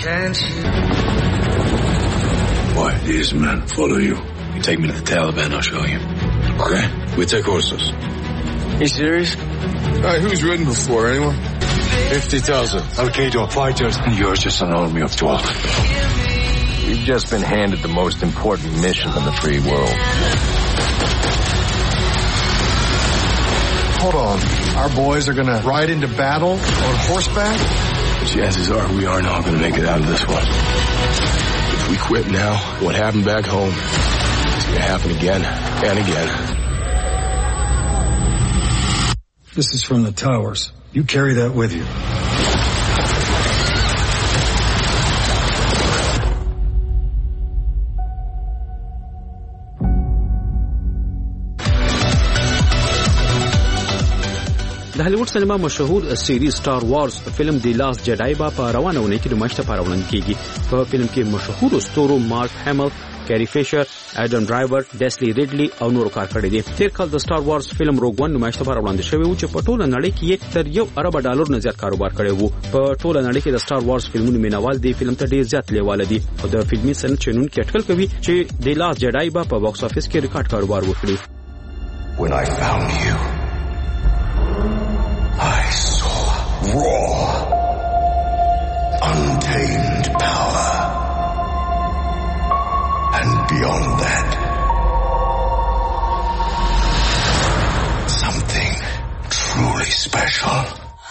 Why? These men follow you. You take me to the Taliban, I'll show you. Okay? We take horses. You serious? Who's ridden before? Anyone? 50,000. Al-Qaeda fighters. And you're just an army of 12. We've just been handed the most important mission in the free world. Hold on. Our boys are gonna ride into battle on horseback? Chances are we are not gonna make it out of this one. If we quit now, what happened back home is gonna happen again and again. This is from the towers. You carry that with you. د هالیوډ سینما مشهور سیریز سٹار وارز فلم دی لاست جډای په روانه ونه کې نمایش ته پروړاندې کیږي. په فلم کې مشهور ستورو مارک هامل، کیری فیشر، اډم ډرایور، ډیسلی ریډلی او نور کار کړی دي. تیر کال د سٹار وارز فلم روګ ون نمایش ته پروړاندې شوی و چې په ټوله نړۍ کې تر $1 ارب نه زیات کاروبار کړی وو. په ټوله نړۍ کې د سٹار وارز فلمونو مینوال دی فلم ته ډیر زیات لیواله دي او د فلمي صنعت چینون کې اټکل کوي چې دی لاست جډای په باکس افیس کې ریکارډ کاروبار وکړي. When I found you, I saw raw, untamed power. And beyond that, something truly special.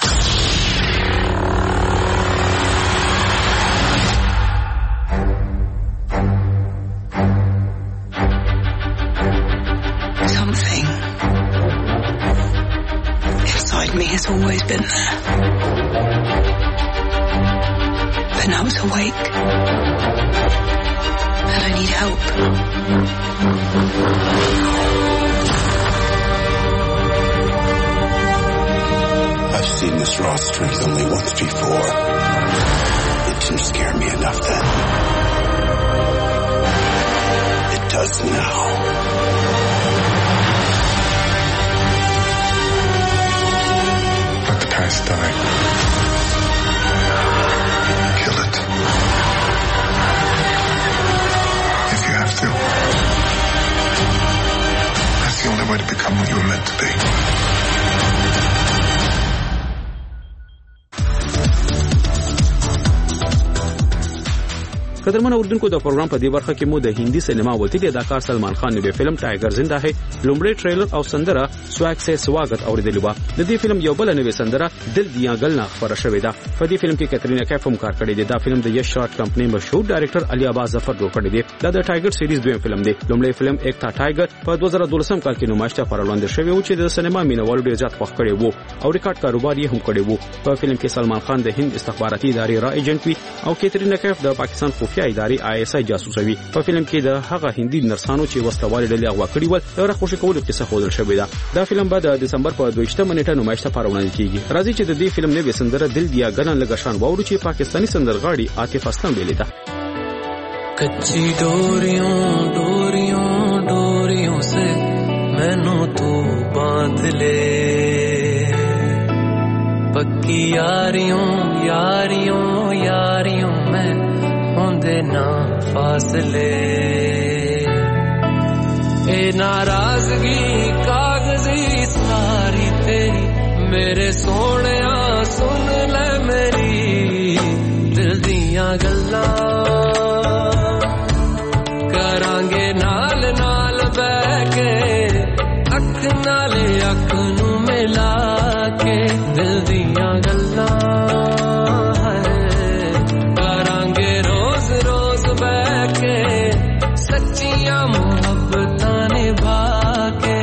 Something inside me has always been there. But now it's awake. And I need help. I've seen this raw strength only once before. It didn't scare me enough then. It does now. Let the past die. Kill it. If you have to. That's the only way to become what you were meant to be. قدرمن اردوونکو د پروګرام په دې برخه کې مو د هندي سینما وتیل اداکار سلمان خان نوې فلم ټایګر زنده ہے لومړی ټریلر او سندره سواګ سے سواګت اوریدلی و. د دې فلم یو بل نوې سندره دل دیا گل نه خبره شوې ده. په دې فلم کې کیترینا کیف هم کار کړی دی. دا فلم د یش شارټ کمپنی مشهور ډایرکټر علي عباس ظفر جوړ کړی دی. دا د ټایګر سیریز دویم فلم دی. لومړی فلم ایک تا ټایګر په 2012 کال کې نمایش ته پروړاندې شوی و چې د سینما مینوالو ډیر زیات خوښ کړی وو او ریکارډ کاروبار یې هم کړی وو. په فلم کې سلمان خان د هند استخباراتي ادارې را ایجنټ وي او کیترینا کیف د پاکستان خفیه ادارې ISI جاسوسوي. په فلم کې د هغه هندي نرسانو چې وسوالې ډلې اغوا کړی ول د راخوشي کولو کیسه خودل شوې ده. دا فلم به د دسمبر په 22 نیټه نمایش ته پروړاندې کیږي. راځي چې د دې فلم نوې سندره دل دیا گلن لګشان وورو چې پاکستانی سندرغاړي عاطف اسلم ویلي ده. कच्ची डोरियों से मैनू तू बांध ले, पक्की यारियों में होंदे ना फासले, ए नाराजगी कागजी सारी तेरी मेरे सोहणिया सुन ले मेरी दिल दियां गल्लां करांगे नाल नाल बैठ के अख नाले अख नू मिला के दिल दियां गल्लां करांगे रोज रोज बैठ के सच्चियां मोहब्बतां निभा के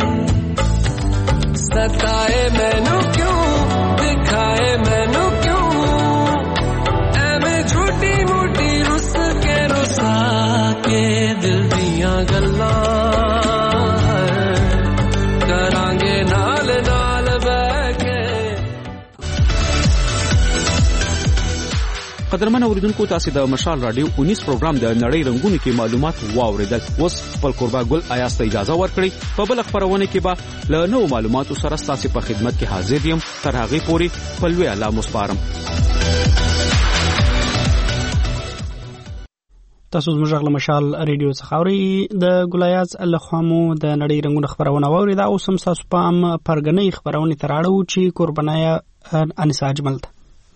सताए मैनू क्यों दिखाए मैनू क्यों एवें झूठी मूठी रुस के रुसा के दिल दियां गल्लां करांगे नाल नाल बैठ के. قدرمن اوریدونکو تاسو د مشال رادیو 19 پروګرام د نړۍ رنگونو کې معلومات واوریدل. اوس خپل قربا ګل آیاس ته اجازه ورکړئ. په بل خبرونه کې به له نوو معلوماتو سره تاسو په خدمت کې حاضر یم. تر هغه پورې پلوي الله مسپارم. تاسو زموږ غل مشال ریډیو څخه اوري د ګلایاز الخوامو د نړۍ رنگونه خبرونه واوري. دا اوس هم تاسو په ام پرګنۍ خبرونه تراړو چې قربانیا انسا اجمل ده.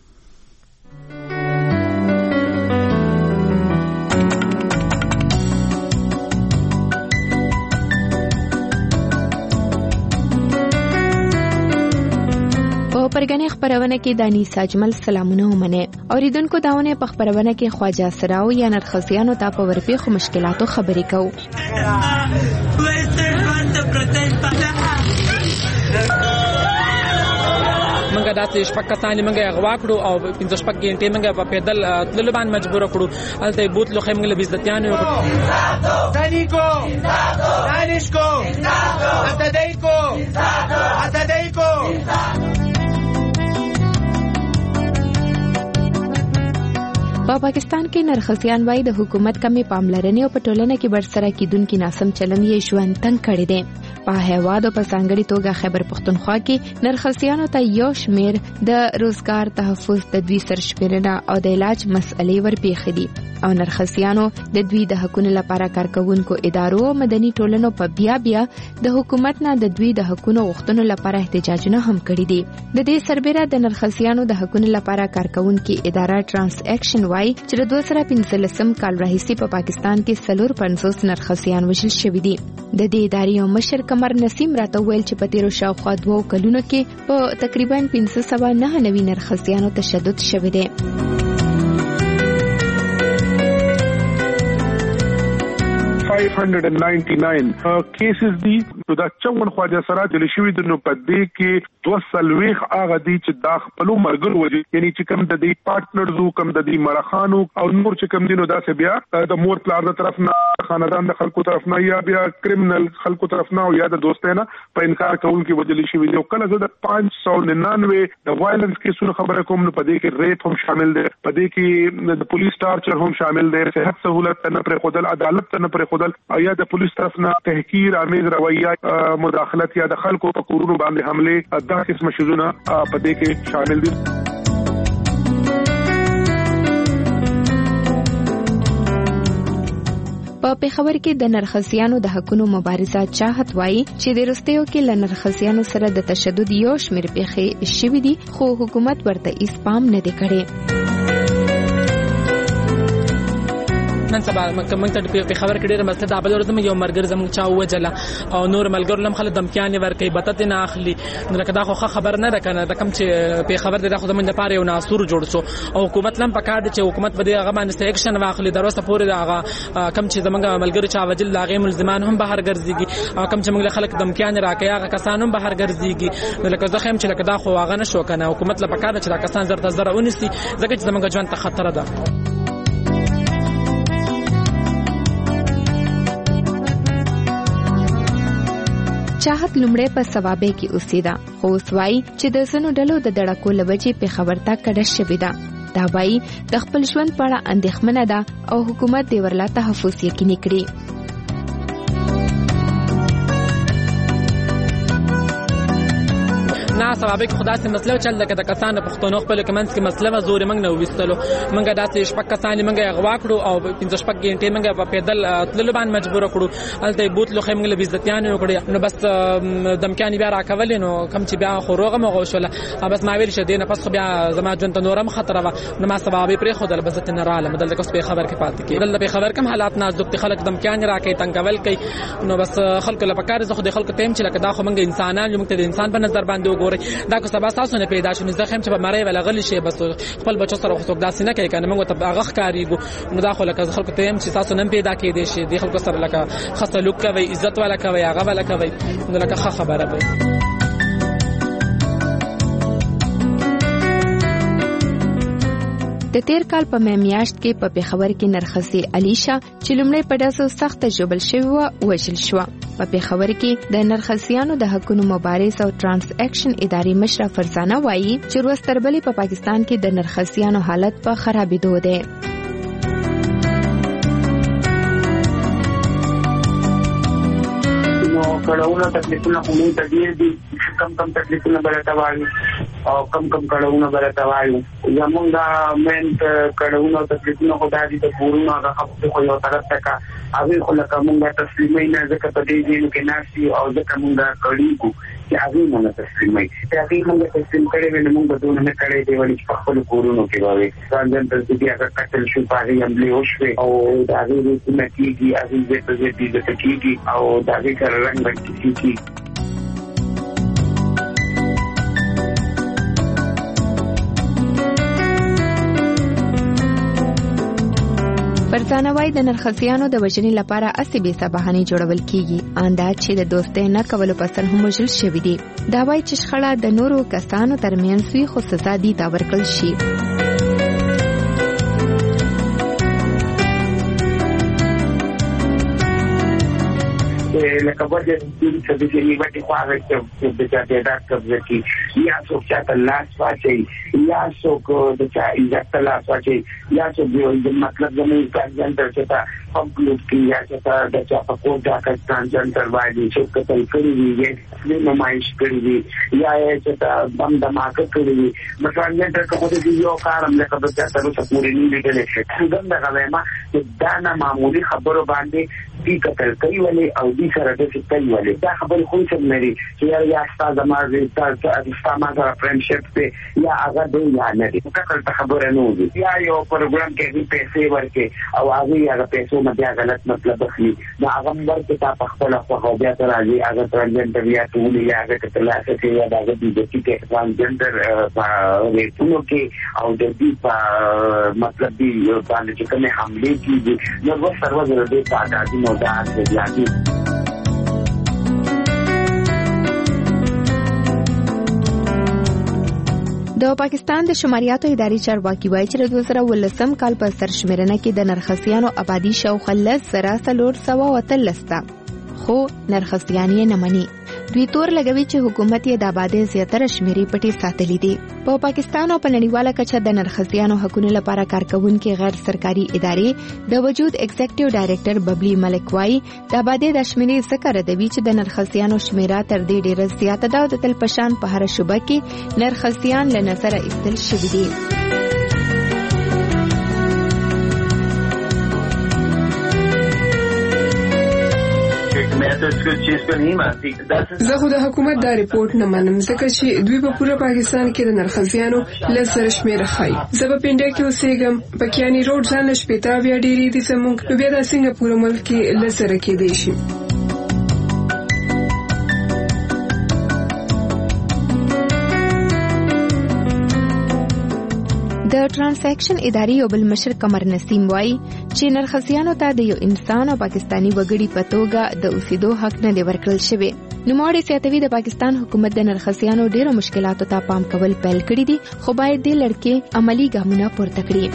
پرګنې خبرونه کې دانی ساجمل سلامونه ومنه. اوریدونکو داونه په خبرونه کې خواجه سراو یا نرخصیانو ته په ورپېخو مشکلاتو خبرې کوو. موږ داسې شپږ کسان موږ اغوا کړو او 15 شپږ غنټې موږ په پیدل تللو باندې مجبور کړو. الته بوتلو خیم موږ له بیزتیانو سانیکو دانشکو اتدایکو په پاکستان کې نرخسیان وای د حکومت کمی پاملرنې او پټولنه کې برسره کیدونکو ناسم چلن یې ژوند تنګ کړی دی. په هیواد او په ځانګړي توګه خیبر پختونخوا کې نرخسیانو ته یو شمیر د روزګار تحفظ د دوی سرشمېرنه او د علاج مسئلې ورپېښې دي او نرخسیانو د دوی د حقونو لپاره کارکونکو ادارو او مدني ټولنو په بیا د حکومت نه د دوی د حقونو غوښتنو لپاره احتجاجونه هم کړي دي. د دې سربېره د نرخسیانو د حقونو لپاره کارکونکو اداره ترانس اکشن وای چې د 2015 کال راهیسې په پاکستان کې 450 نرخسیان وژل شوي دي. د دې ادارې مشر قمر نسیم راته ویل چې په تیرو شاوخوا 2 کلونو کې په تقریبا 599 نرخسیانو تشدد شوی دی. 599 کیسز دي دا چون خواجه سره د لشوی د نو پدې کې 240 هغه دي چې دا خپل مرګ وږي یعنی چې کوم د دې پارټنرز کوم د دې مرخانو او نور چې کوم دینو دا څه بیا د مور پلار د طرف نه خاندان د خلکو طرف نه یا بیا کرمینل خلکو طرف نه او یا د دوستانه په انکار کول کې وجلی شوی دی. کله زه د 599 د وایلنس کیسونو خبره کوم نو پدې کې ریپ هم شامل دی, پدې کې د پولیس ټارچر هم شامل دی, صحت سہولت نه پر خودل عدالت نه پر خودل او یا د پولیس طرف نه تحقیر امیز رویه مداخلت یا د خلکو په کورونو باندې حمله دا قسم شذونه په دې کې شامل دي. په پیښور کې د نرخسیانو د حقونو مبارزه چاحت وایي چې د رستیو کې ل نرخسیانو سره د تشدد یو شمېر پیښې شوې دي خو حکومت ورته هیڅ پام نه دی کړی. نن سبا موږ ته په خبر کې ډېر مسله د بل ورځ یو مرګر زموږ چا وجله او نور ملګرو لم خلک دمکیانې ورکې بتت نه اخلي نو لکه دا خو خبر نه ده کنه دا کم چې په خبر ده خو زموږ لپاره یو ناسور جوړ شو او حکومت لم پکار دي چې حکومت به هغه باندې اکشن واخلي دروسته پورې هغه کم چې زموږ ملګرو چا وجل لاغې ملزمان هم بهر ګرځيږي او کم چې موږ خلک دمکیانې راکې هغه کسان هم بهر ګرځيږي نو لکه زه خیم چې لکه دا خو هغه نشو کنه حکومت لپاره پکار دي چې دا کسان زره ونیسي ځکه چې زموږ ژوند ته خطر ده. چاحت لومړی په ثوابه کې اوسېده خو اوس وایي چې د ځینو ډلو د دړکو له وجې په خبرته کډه شوې ده. دا وایي د خپل ژوند په اړه اندېښمنه ده او حکومت دې ورله تحفظ یقیني کړي. نه سبب خدا سي مسله چل لکه د کسان پښتونخ په لکمنس کې مسله زور منګ نه وستلو منګه داسې شپک کسان منګه اغوا کړو او 15 شپک غنټې منګه په پیدل تللو باندې مجبور کړو الته بوتلو خیم له بیزتیانو کړی نو بس دمکانی بیا راکول نو کم چې بیا خوروغه مغه وشله بس ما ویل شه دینه پس خو بیا زما جون ته نورم خطر و نو ما سبب پرې خدل بس ته نه رااله مدل د کوس په خبر کې پات کې دل په خبر کم حالات نازک خلک دمکانی راکې تنګول کوي نو بس خلک لپاره زه خو د خلک تیم چې لکه دا خو منګه انسانان یو مکته د انسان په نظر باندې وګوري دا کو سبا تاسو نه پیدا شونه زخم چې به مړی ولا غلی شي بس خپل بچو سره خو داسې نه کوي کنه موږ ته هغه ښکاریږو نو دا خو لکه خلکو ته هم چې تاسو نن پیدا کې دي شي د خلکو سره لکه خصلوک کوي عزت ولا کوي هغه ولا کوي نو لکه خبره ده. د تیر کال په میاشت کې په پیښور کې نرخسي علیشا چې لومړی په داسو سخت جوړل شوی و وژل شو. په پیښور کې د نرخسیانو د حقونو مبارز او ترانس اکشن ادارې مشره فرزانه وایي چې روستربلې په پاکستان کې د نرخسیانو حالت په خرابېدو دی. کړهونه تکلیفونه کومې ته دي کم تکلیفونه برته وایي او کم کړهونه برته وایي زمونږه مېن کړهونه تکلیفونه خدای دې ته پورونه هغه خو یو طرف تک هغه خو لکه مونږه تسلیمې نه ځکه په دې ځینو کې ناشي او ځکه مونږه کړیږو چې هغه مونږه تسلیمې ته هغه مونږه تسلیم کړې ونه مونږ دونه نه کړې دی ولې په خپل کورونو کې وایي ځان ته دې هغه قتل شو پاره عملي وشوي او دا دې نتیجې هغه دې کېږي او دا دې سره رنګ کیږي. پښتانه وايي د نرخسیانو د وژنې لپاره اسې بې سبهانې جوړول کیږي انداز چې د دوستۍ نه کولو په سر هم وژل شوي دي. دا وايي چې شخړه د نورو کسانو ترمنځ وي خو سزا دې ته ورکړل شي. لکه وجه د دې نیمه خواږه چې د چا د ډاکټر ځکه یا څوک چې لاس واچي یا څوک د چا عزت لاس واچي یا څوک د مطلب زموږ ټرانسجنډر چې تا کمپلیټ کی یا چې تا د چا په کوم ځای ټرانسجنډر باندې چې کتل کړی وي یا نمایش کړی وي یا چې تا بم دماکه کړی وي ټرانسجنډر کوم دې یو کارم لکه د چا تاسو پورې نه لیدل شي څنګه غواړم چې دا نه معمولی خبرو باندې دې کتل کوي ولې او دې سره د کوي ولې دا خبر خو څه مری چې یا استاد مازه تاسو ما سره فرندشپ ته یا هغه دی یا نه دی کله خبره نه وي یا یو پروګرام کې دې پیسې ورکې او هغه هغه پیسو مده غلط مطلب اخلي دا هغه ورته تاسو خپل خو بیا تر راځي هغه ترانجنډر یا ټول یا هغه کتلاسه کې یا هغه دې چې ترانجنډر په ریټونو کې او د دې په مطلب دې باندې چې کومه حمله کیږي نو سره دې تعداد نو دا ځي. د پاکستان د شماریاتو اداري چارواکي وایي چې د 2018 کال په سرشمیرنه کې د نرخسیانو آبادی شاوخوا 10,413 خو نرخسیان یې نه مني. دوی تور لګوي چې حکومت یې د آبادی زیاتره شمیرې پټې ساتلې دي. په پاکستان او په نړیواله کچه د نرخسیانو حقوقو لپاره کارکونکو غیر سرکاري ادارې د وجود ایگزیکټیو ډایریکټر ببلی ملک وایي د آبادی د شمیرې ذکر دوی چې د نرخسیانو شمیره تر دې ډیره زیاته ده او د تل پشان په هر شوبه کې نرخسیان له نظره ایستل شوي دي. زه خو د حکومت دا ریپورت نه منم ځکه چې دوی په پوره پاکستان کې د نرخسیانو لسره شمیره ښایي. زه په پنډه کې اوسېږم په کیانی روډ ځان شپېته بیا ډېری دي زموږ نو بیا د څنګه پوره ملک کې لسره کېدی شي. د ترانزیکشن ادارې یو بل مشر قمر نسیم وایي چې نرخسیانو ته د یو انسان او پاکستانی وګړي په توګه د اوسېدو حق نه دی ورکړل شوی. نوموړی زیاتوي د پاکستان حکومت د نرخسیانو ډیرو مشکلاتو ته پام کول پیل کړی دي خو باید دې لړ کې عملی ګامونه پورته کړي.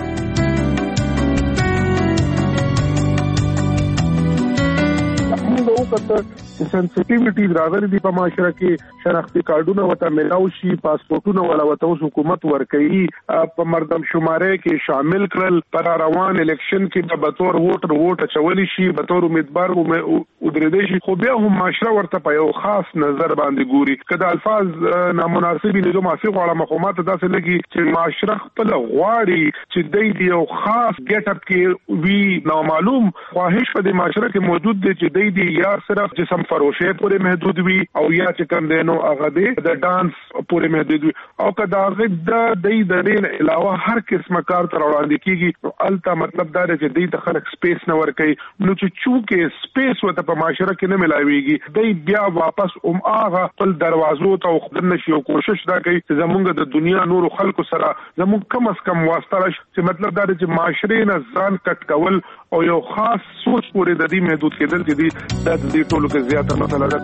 سنسټیویټیز راغلي دي په معاشره کې شناختی کارډونه وته ملاو شي پاسپورتونه ولا وته حکومت ورکړي په مردم شماره کې شامل کړل پر روان الیکشن کې د بطور ووټ اچول شي بطور امیدوار ودرېدي شي خو بیا هم معاشره ورته په یو خاص نظر باندې ګوري کله الفاظ نامناسبي نه معافي غواړم مخومات داسې لګي چې معاشره خپل غواړي چې د یو خاص ګټ اپ کې وی نامعلوم خواهش په د معاشره کې موجود دي چې د یا صرف جسم فروشه پورې محدود وي او یا چې کوم دینو هغه د ډانس پورې محدود وي او کدا غد د دې علاوه هر قسمه کار تر وړاندې کیږي الته مطلب دا دی چې د خلک سپیس نه ورکي نو چې چونکه سپیس وته په معاشره کې نه ملاويږي د بیا واپس هغه خپل دروازو ته خدای نشي او کوشش دا کوي چې زمونږ د دنیا نور خلکو سره زمونږ کم از کم واسطه چې مطلب دا دی چې معاشره نه ځان کټ کول او یو خاص سوچ پورې د دې محدود کېدل چې د دې ټولو کې زیاته مسله ده.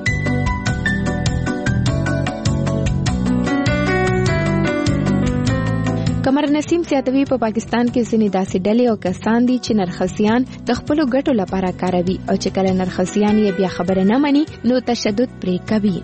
قمر نسیم زیاتوي په پاکستان کې ځینې داسې ډلې او کسان دي چې نرخسیان د خپلو ګټو لپاره کاروي او چې کله نرخسیان یې بیا خبره نه مني نو تشدد پرې کوي.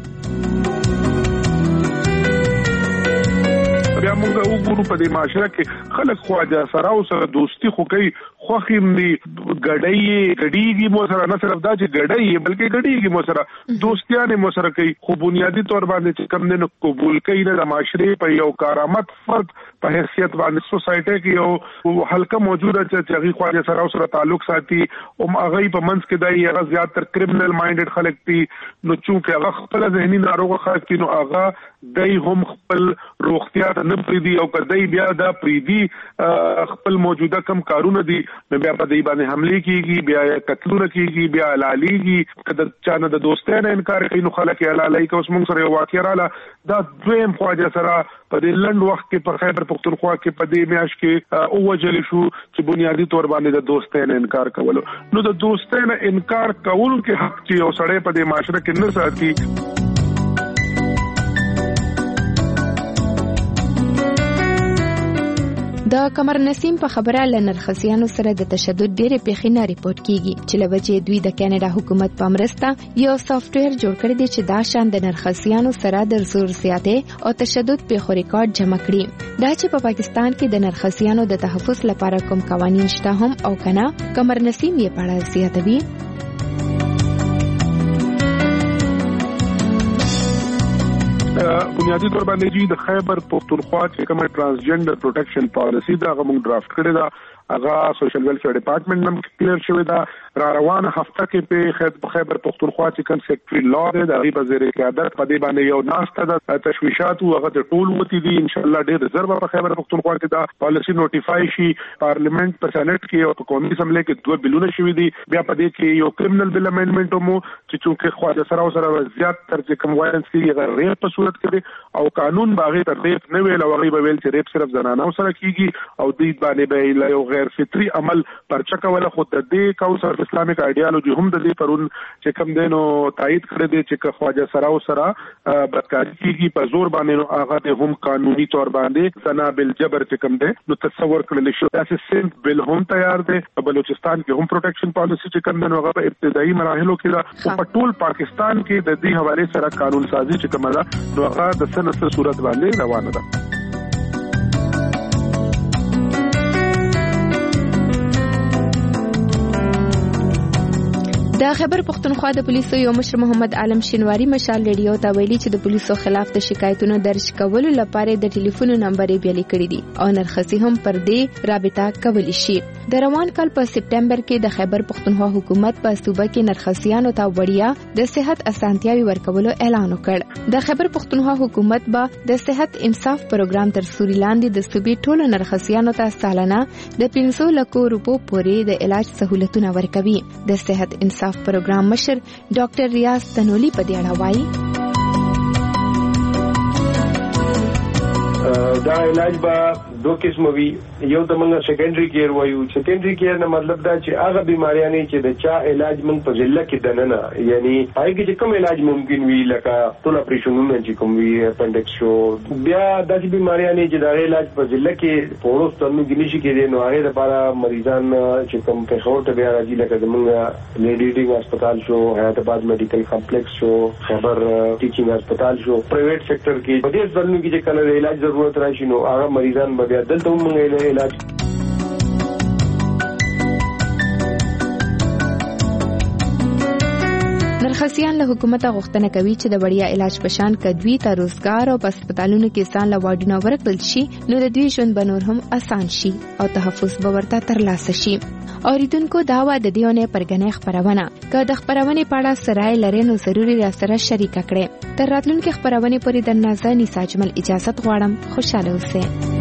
بیا موږ وګورو په دې معاشره کې خلک خواجه سره او سره دوستي خو کوي خوخیم دی ګډیږي مو سره نه صرف دا چې ګډي بلکې ګډیږي مو سره دوستیانه مو سره کوي خو بنیادی طور باندې چې کم نه قبول کوي د معاشره په یو کارآمد فرد په حیثیت باندې سوسایټي کې یو حلقه موجوده چې هغه خواجه سره او سره تعلق ساتي او هغه په منځ کې دای هغه زیات تر کرمینل مایندډ خلک دي نو چې هغه خپل ذهني ناروغ خلک نو هغه دای هم خپل روغتیا ته نه پریدي او کدی بیا دا پریدي خپل موجوده کم کارونه دي نو بیا په دې باندې حمله کیږي، بیا قتلونه کیږي، بیا لالیږي. کله چانه د دوستانه انکار کوي نو خلک لالی کوي. اوس موږ سره واقعیا رااله دا دویم خواجه سره په دې لند وخت کې په خیبر پختونخوا کې په دې میاش کې او وجل شو چې بنیادی تور باندې د دوستانه انکار کولو. نو د دوستانه انکار کول کې حق چې او سړی په دې معاشره کې نه ساتي. د قمر نسیم په خبره لنرخصیانو سره د تشدد ډېرې پیښې نه ریپورت کیږي چې لوجه دوی د کاناډا حکومت په مرسته یو سافټویر جوړ کړی دی چې دا شان د نرخصیانو سره د زور زیاتې او تشدد پیښو ریکارډ جمع کړي. دا چې په پاکستان کې د نرخصیانو د تحفظ لپاره کوم قوانين شته هم او کنه قمر نسیم یې پاړه زیاتوي. بنیادی طور باندې د خیبر پختونخوا چې کومه ټرانسجنډر پروټیکشن پالیسی دا موږ ډرافټ کړی دا هغه سوشل ویلفیر ډپارټمنټ نم کلیر شوی دا را روانه هفته کې په خیبر پختونخوا چې کوم سیکټری لا دی د غیب وزیر قیادت په دې باندې یو ناشته د تشویشات او هغه د ټول وتی دي ان شاء الله ډېر ضرب په خیبر پختونخوا کې دا پالیسی نوټیفای شي پارلیمنت په سېنات کې او په قومي اسمبلی کې دوه بلونه شوي دي. بیا په دې کې یو کرمینل بل امندمنت مو چې چونکه خواجه سره زیات تر چې کوم وایلنس کې ریپ په صورت کې او قانون باغې تر ریپ نه ویل او غیب ویل چې ریپ صرف زنانه سره کیږي او دې باندې به یو غیر فطری عمل پرچکه ولا خود د دې کاونسل اسلامیک ایډیالوژي هم د دې پرون چې کوم دینو تایید کړی دی چې خواجه سره بدکاری کیږي په زور باندې نو هغه هم قانوني تور باندې سنا بالجبر چې کوم دی نو تصور کړل شو اسسنت بل هم تیار دی. په بلوچستان کې هم پروټیکشن پالیسی چې کوم دی نو هغه په ابتدایي مراحلو کې دا په ټول پاکستان کې د دې حواله سره قانون سازي چې کومه ده نو هغه د سنت صورت باندې روانه ده. د خیبر پختونخوا د پولیسو یو مشر محمد عالم شینواری مشال ریډیو ته ویلي چې د پولیسو خلاف د شکایتونو درج کولو لپاره د ټلیفون نمبر یې بیل کړی دي او نرخصي هم پر دې رابطه کولی شي. د روان کال په سپټمبر کې د خیبر پختونخوا حکومت په صوبه کې نرخصیانو ته وړیا د صحت اسانتیاوي ورکولو اعلان وکړ. د خیبر پختونخوا حکومت به د صحت انصاف پروګرام تر سوري لاندې د صوبې ټولو نرخصیانو ته سالانه د 500 لک روپو پورې د علاج سہولتونه ورکوي. د صحت انصاف پروګرام مشر ډاکټر ریاض تنولی په دې اړه وایي دا علاج به دو قسم وي. یو د موږ سیکنډري کیر وایو. سیکنډري کیر نه مطلب دا چې هغه بیماریاں چې د چا علاج موږ په ضلع کې دننه یعنی هغه چې کوم علاج ممکن وي لکه ټول اپریشنونه چې کوم وي اپنډکس شو بیا د بیماریاں چې د علاج په ضلع کې پورس تنو کې نشي کېدي نو هغه لپاره مریضان چې کوم په خور ته بیا راځي لکه موږ لیډیډینګ هسپتال شو حیات آباد میډیکل کمپلیکس شو خیبر ټیچینګ هسپتال شو پرایویټ سېکټر کې په دې ځل کې چې کله علاج ضرورت راشي نو هغه مریضان به دلته هم علاج. نرخصیان له حکومت غوښتنه کوي چې د وړیا علاج په شان کدوی ته روزګار او په هسپتالونو کې ځان له واډونو ورکړل شي نو د دوی ژوند به نور هم اسان شي او تحفظ به ورته ترلاسه شي. اوریدونکو دا و د دېونه پرګنې خبرونه که د خبرونه په اړه سرای لري نو ضروري را سره شریک کړئ. تر راتلونکي خبرونه پورې د نازنی ساجمل اجازه غواړم. خوشاله اوسئ.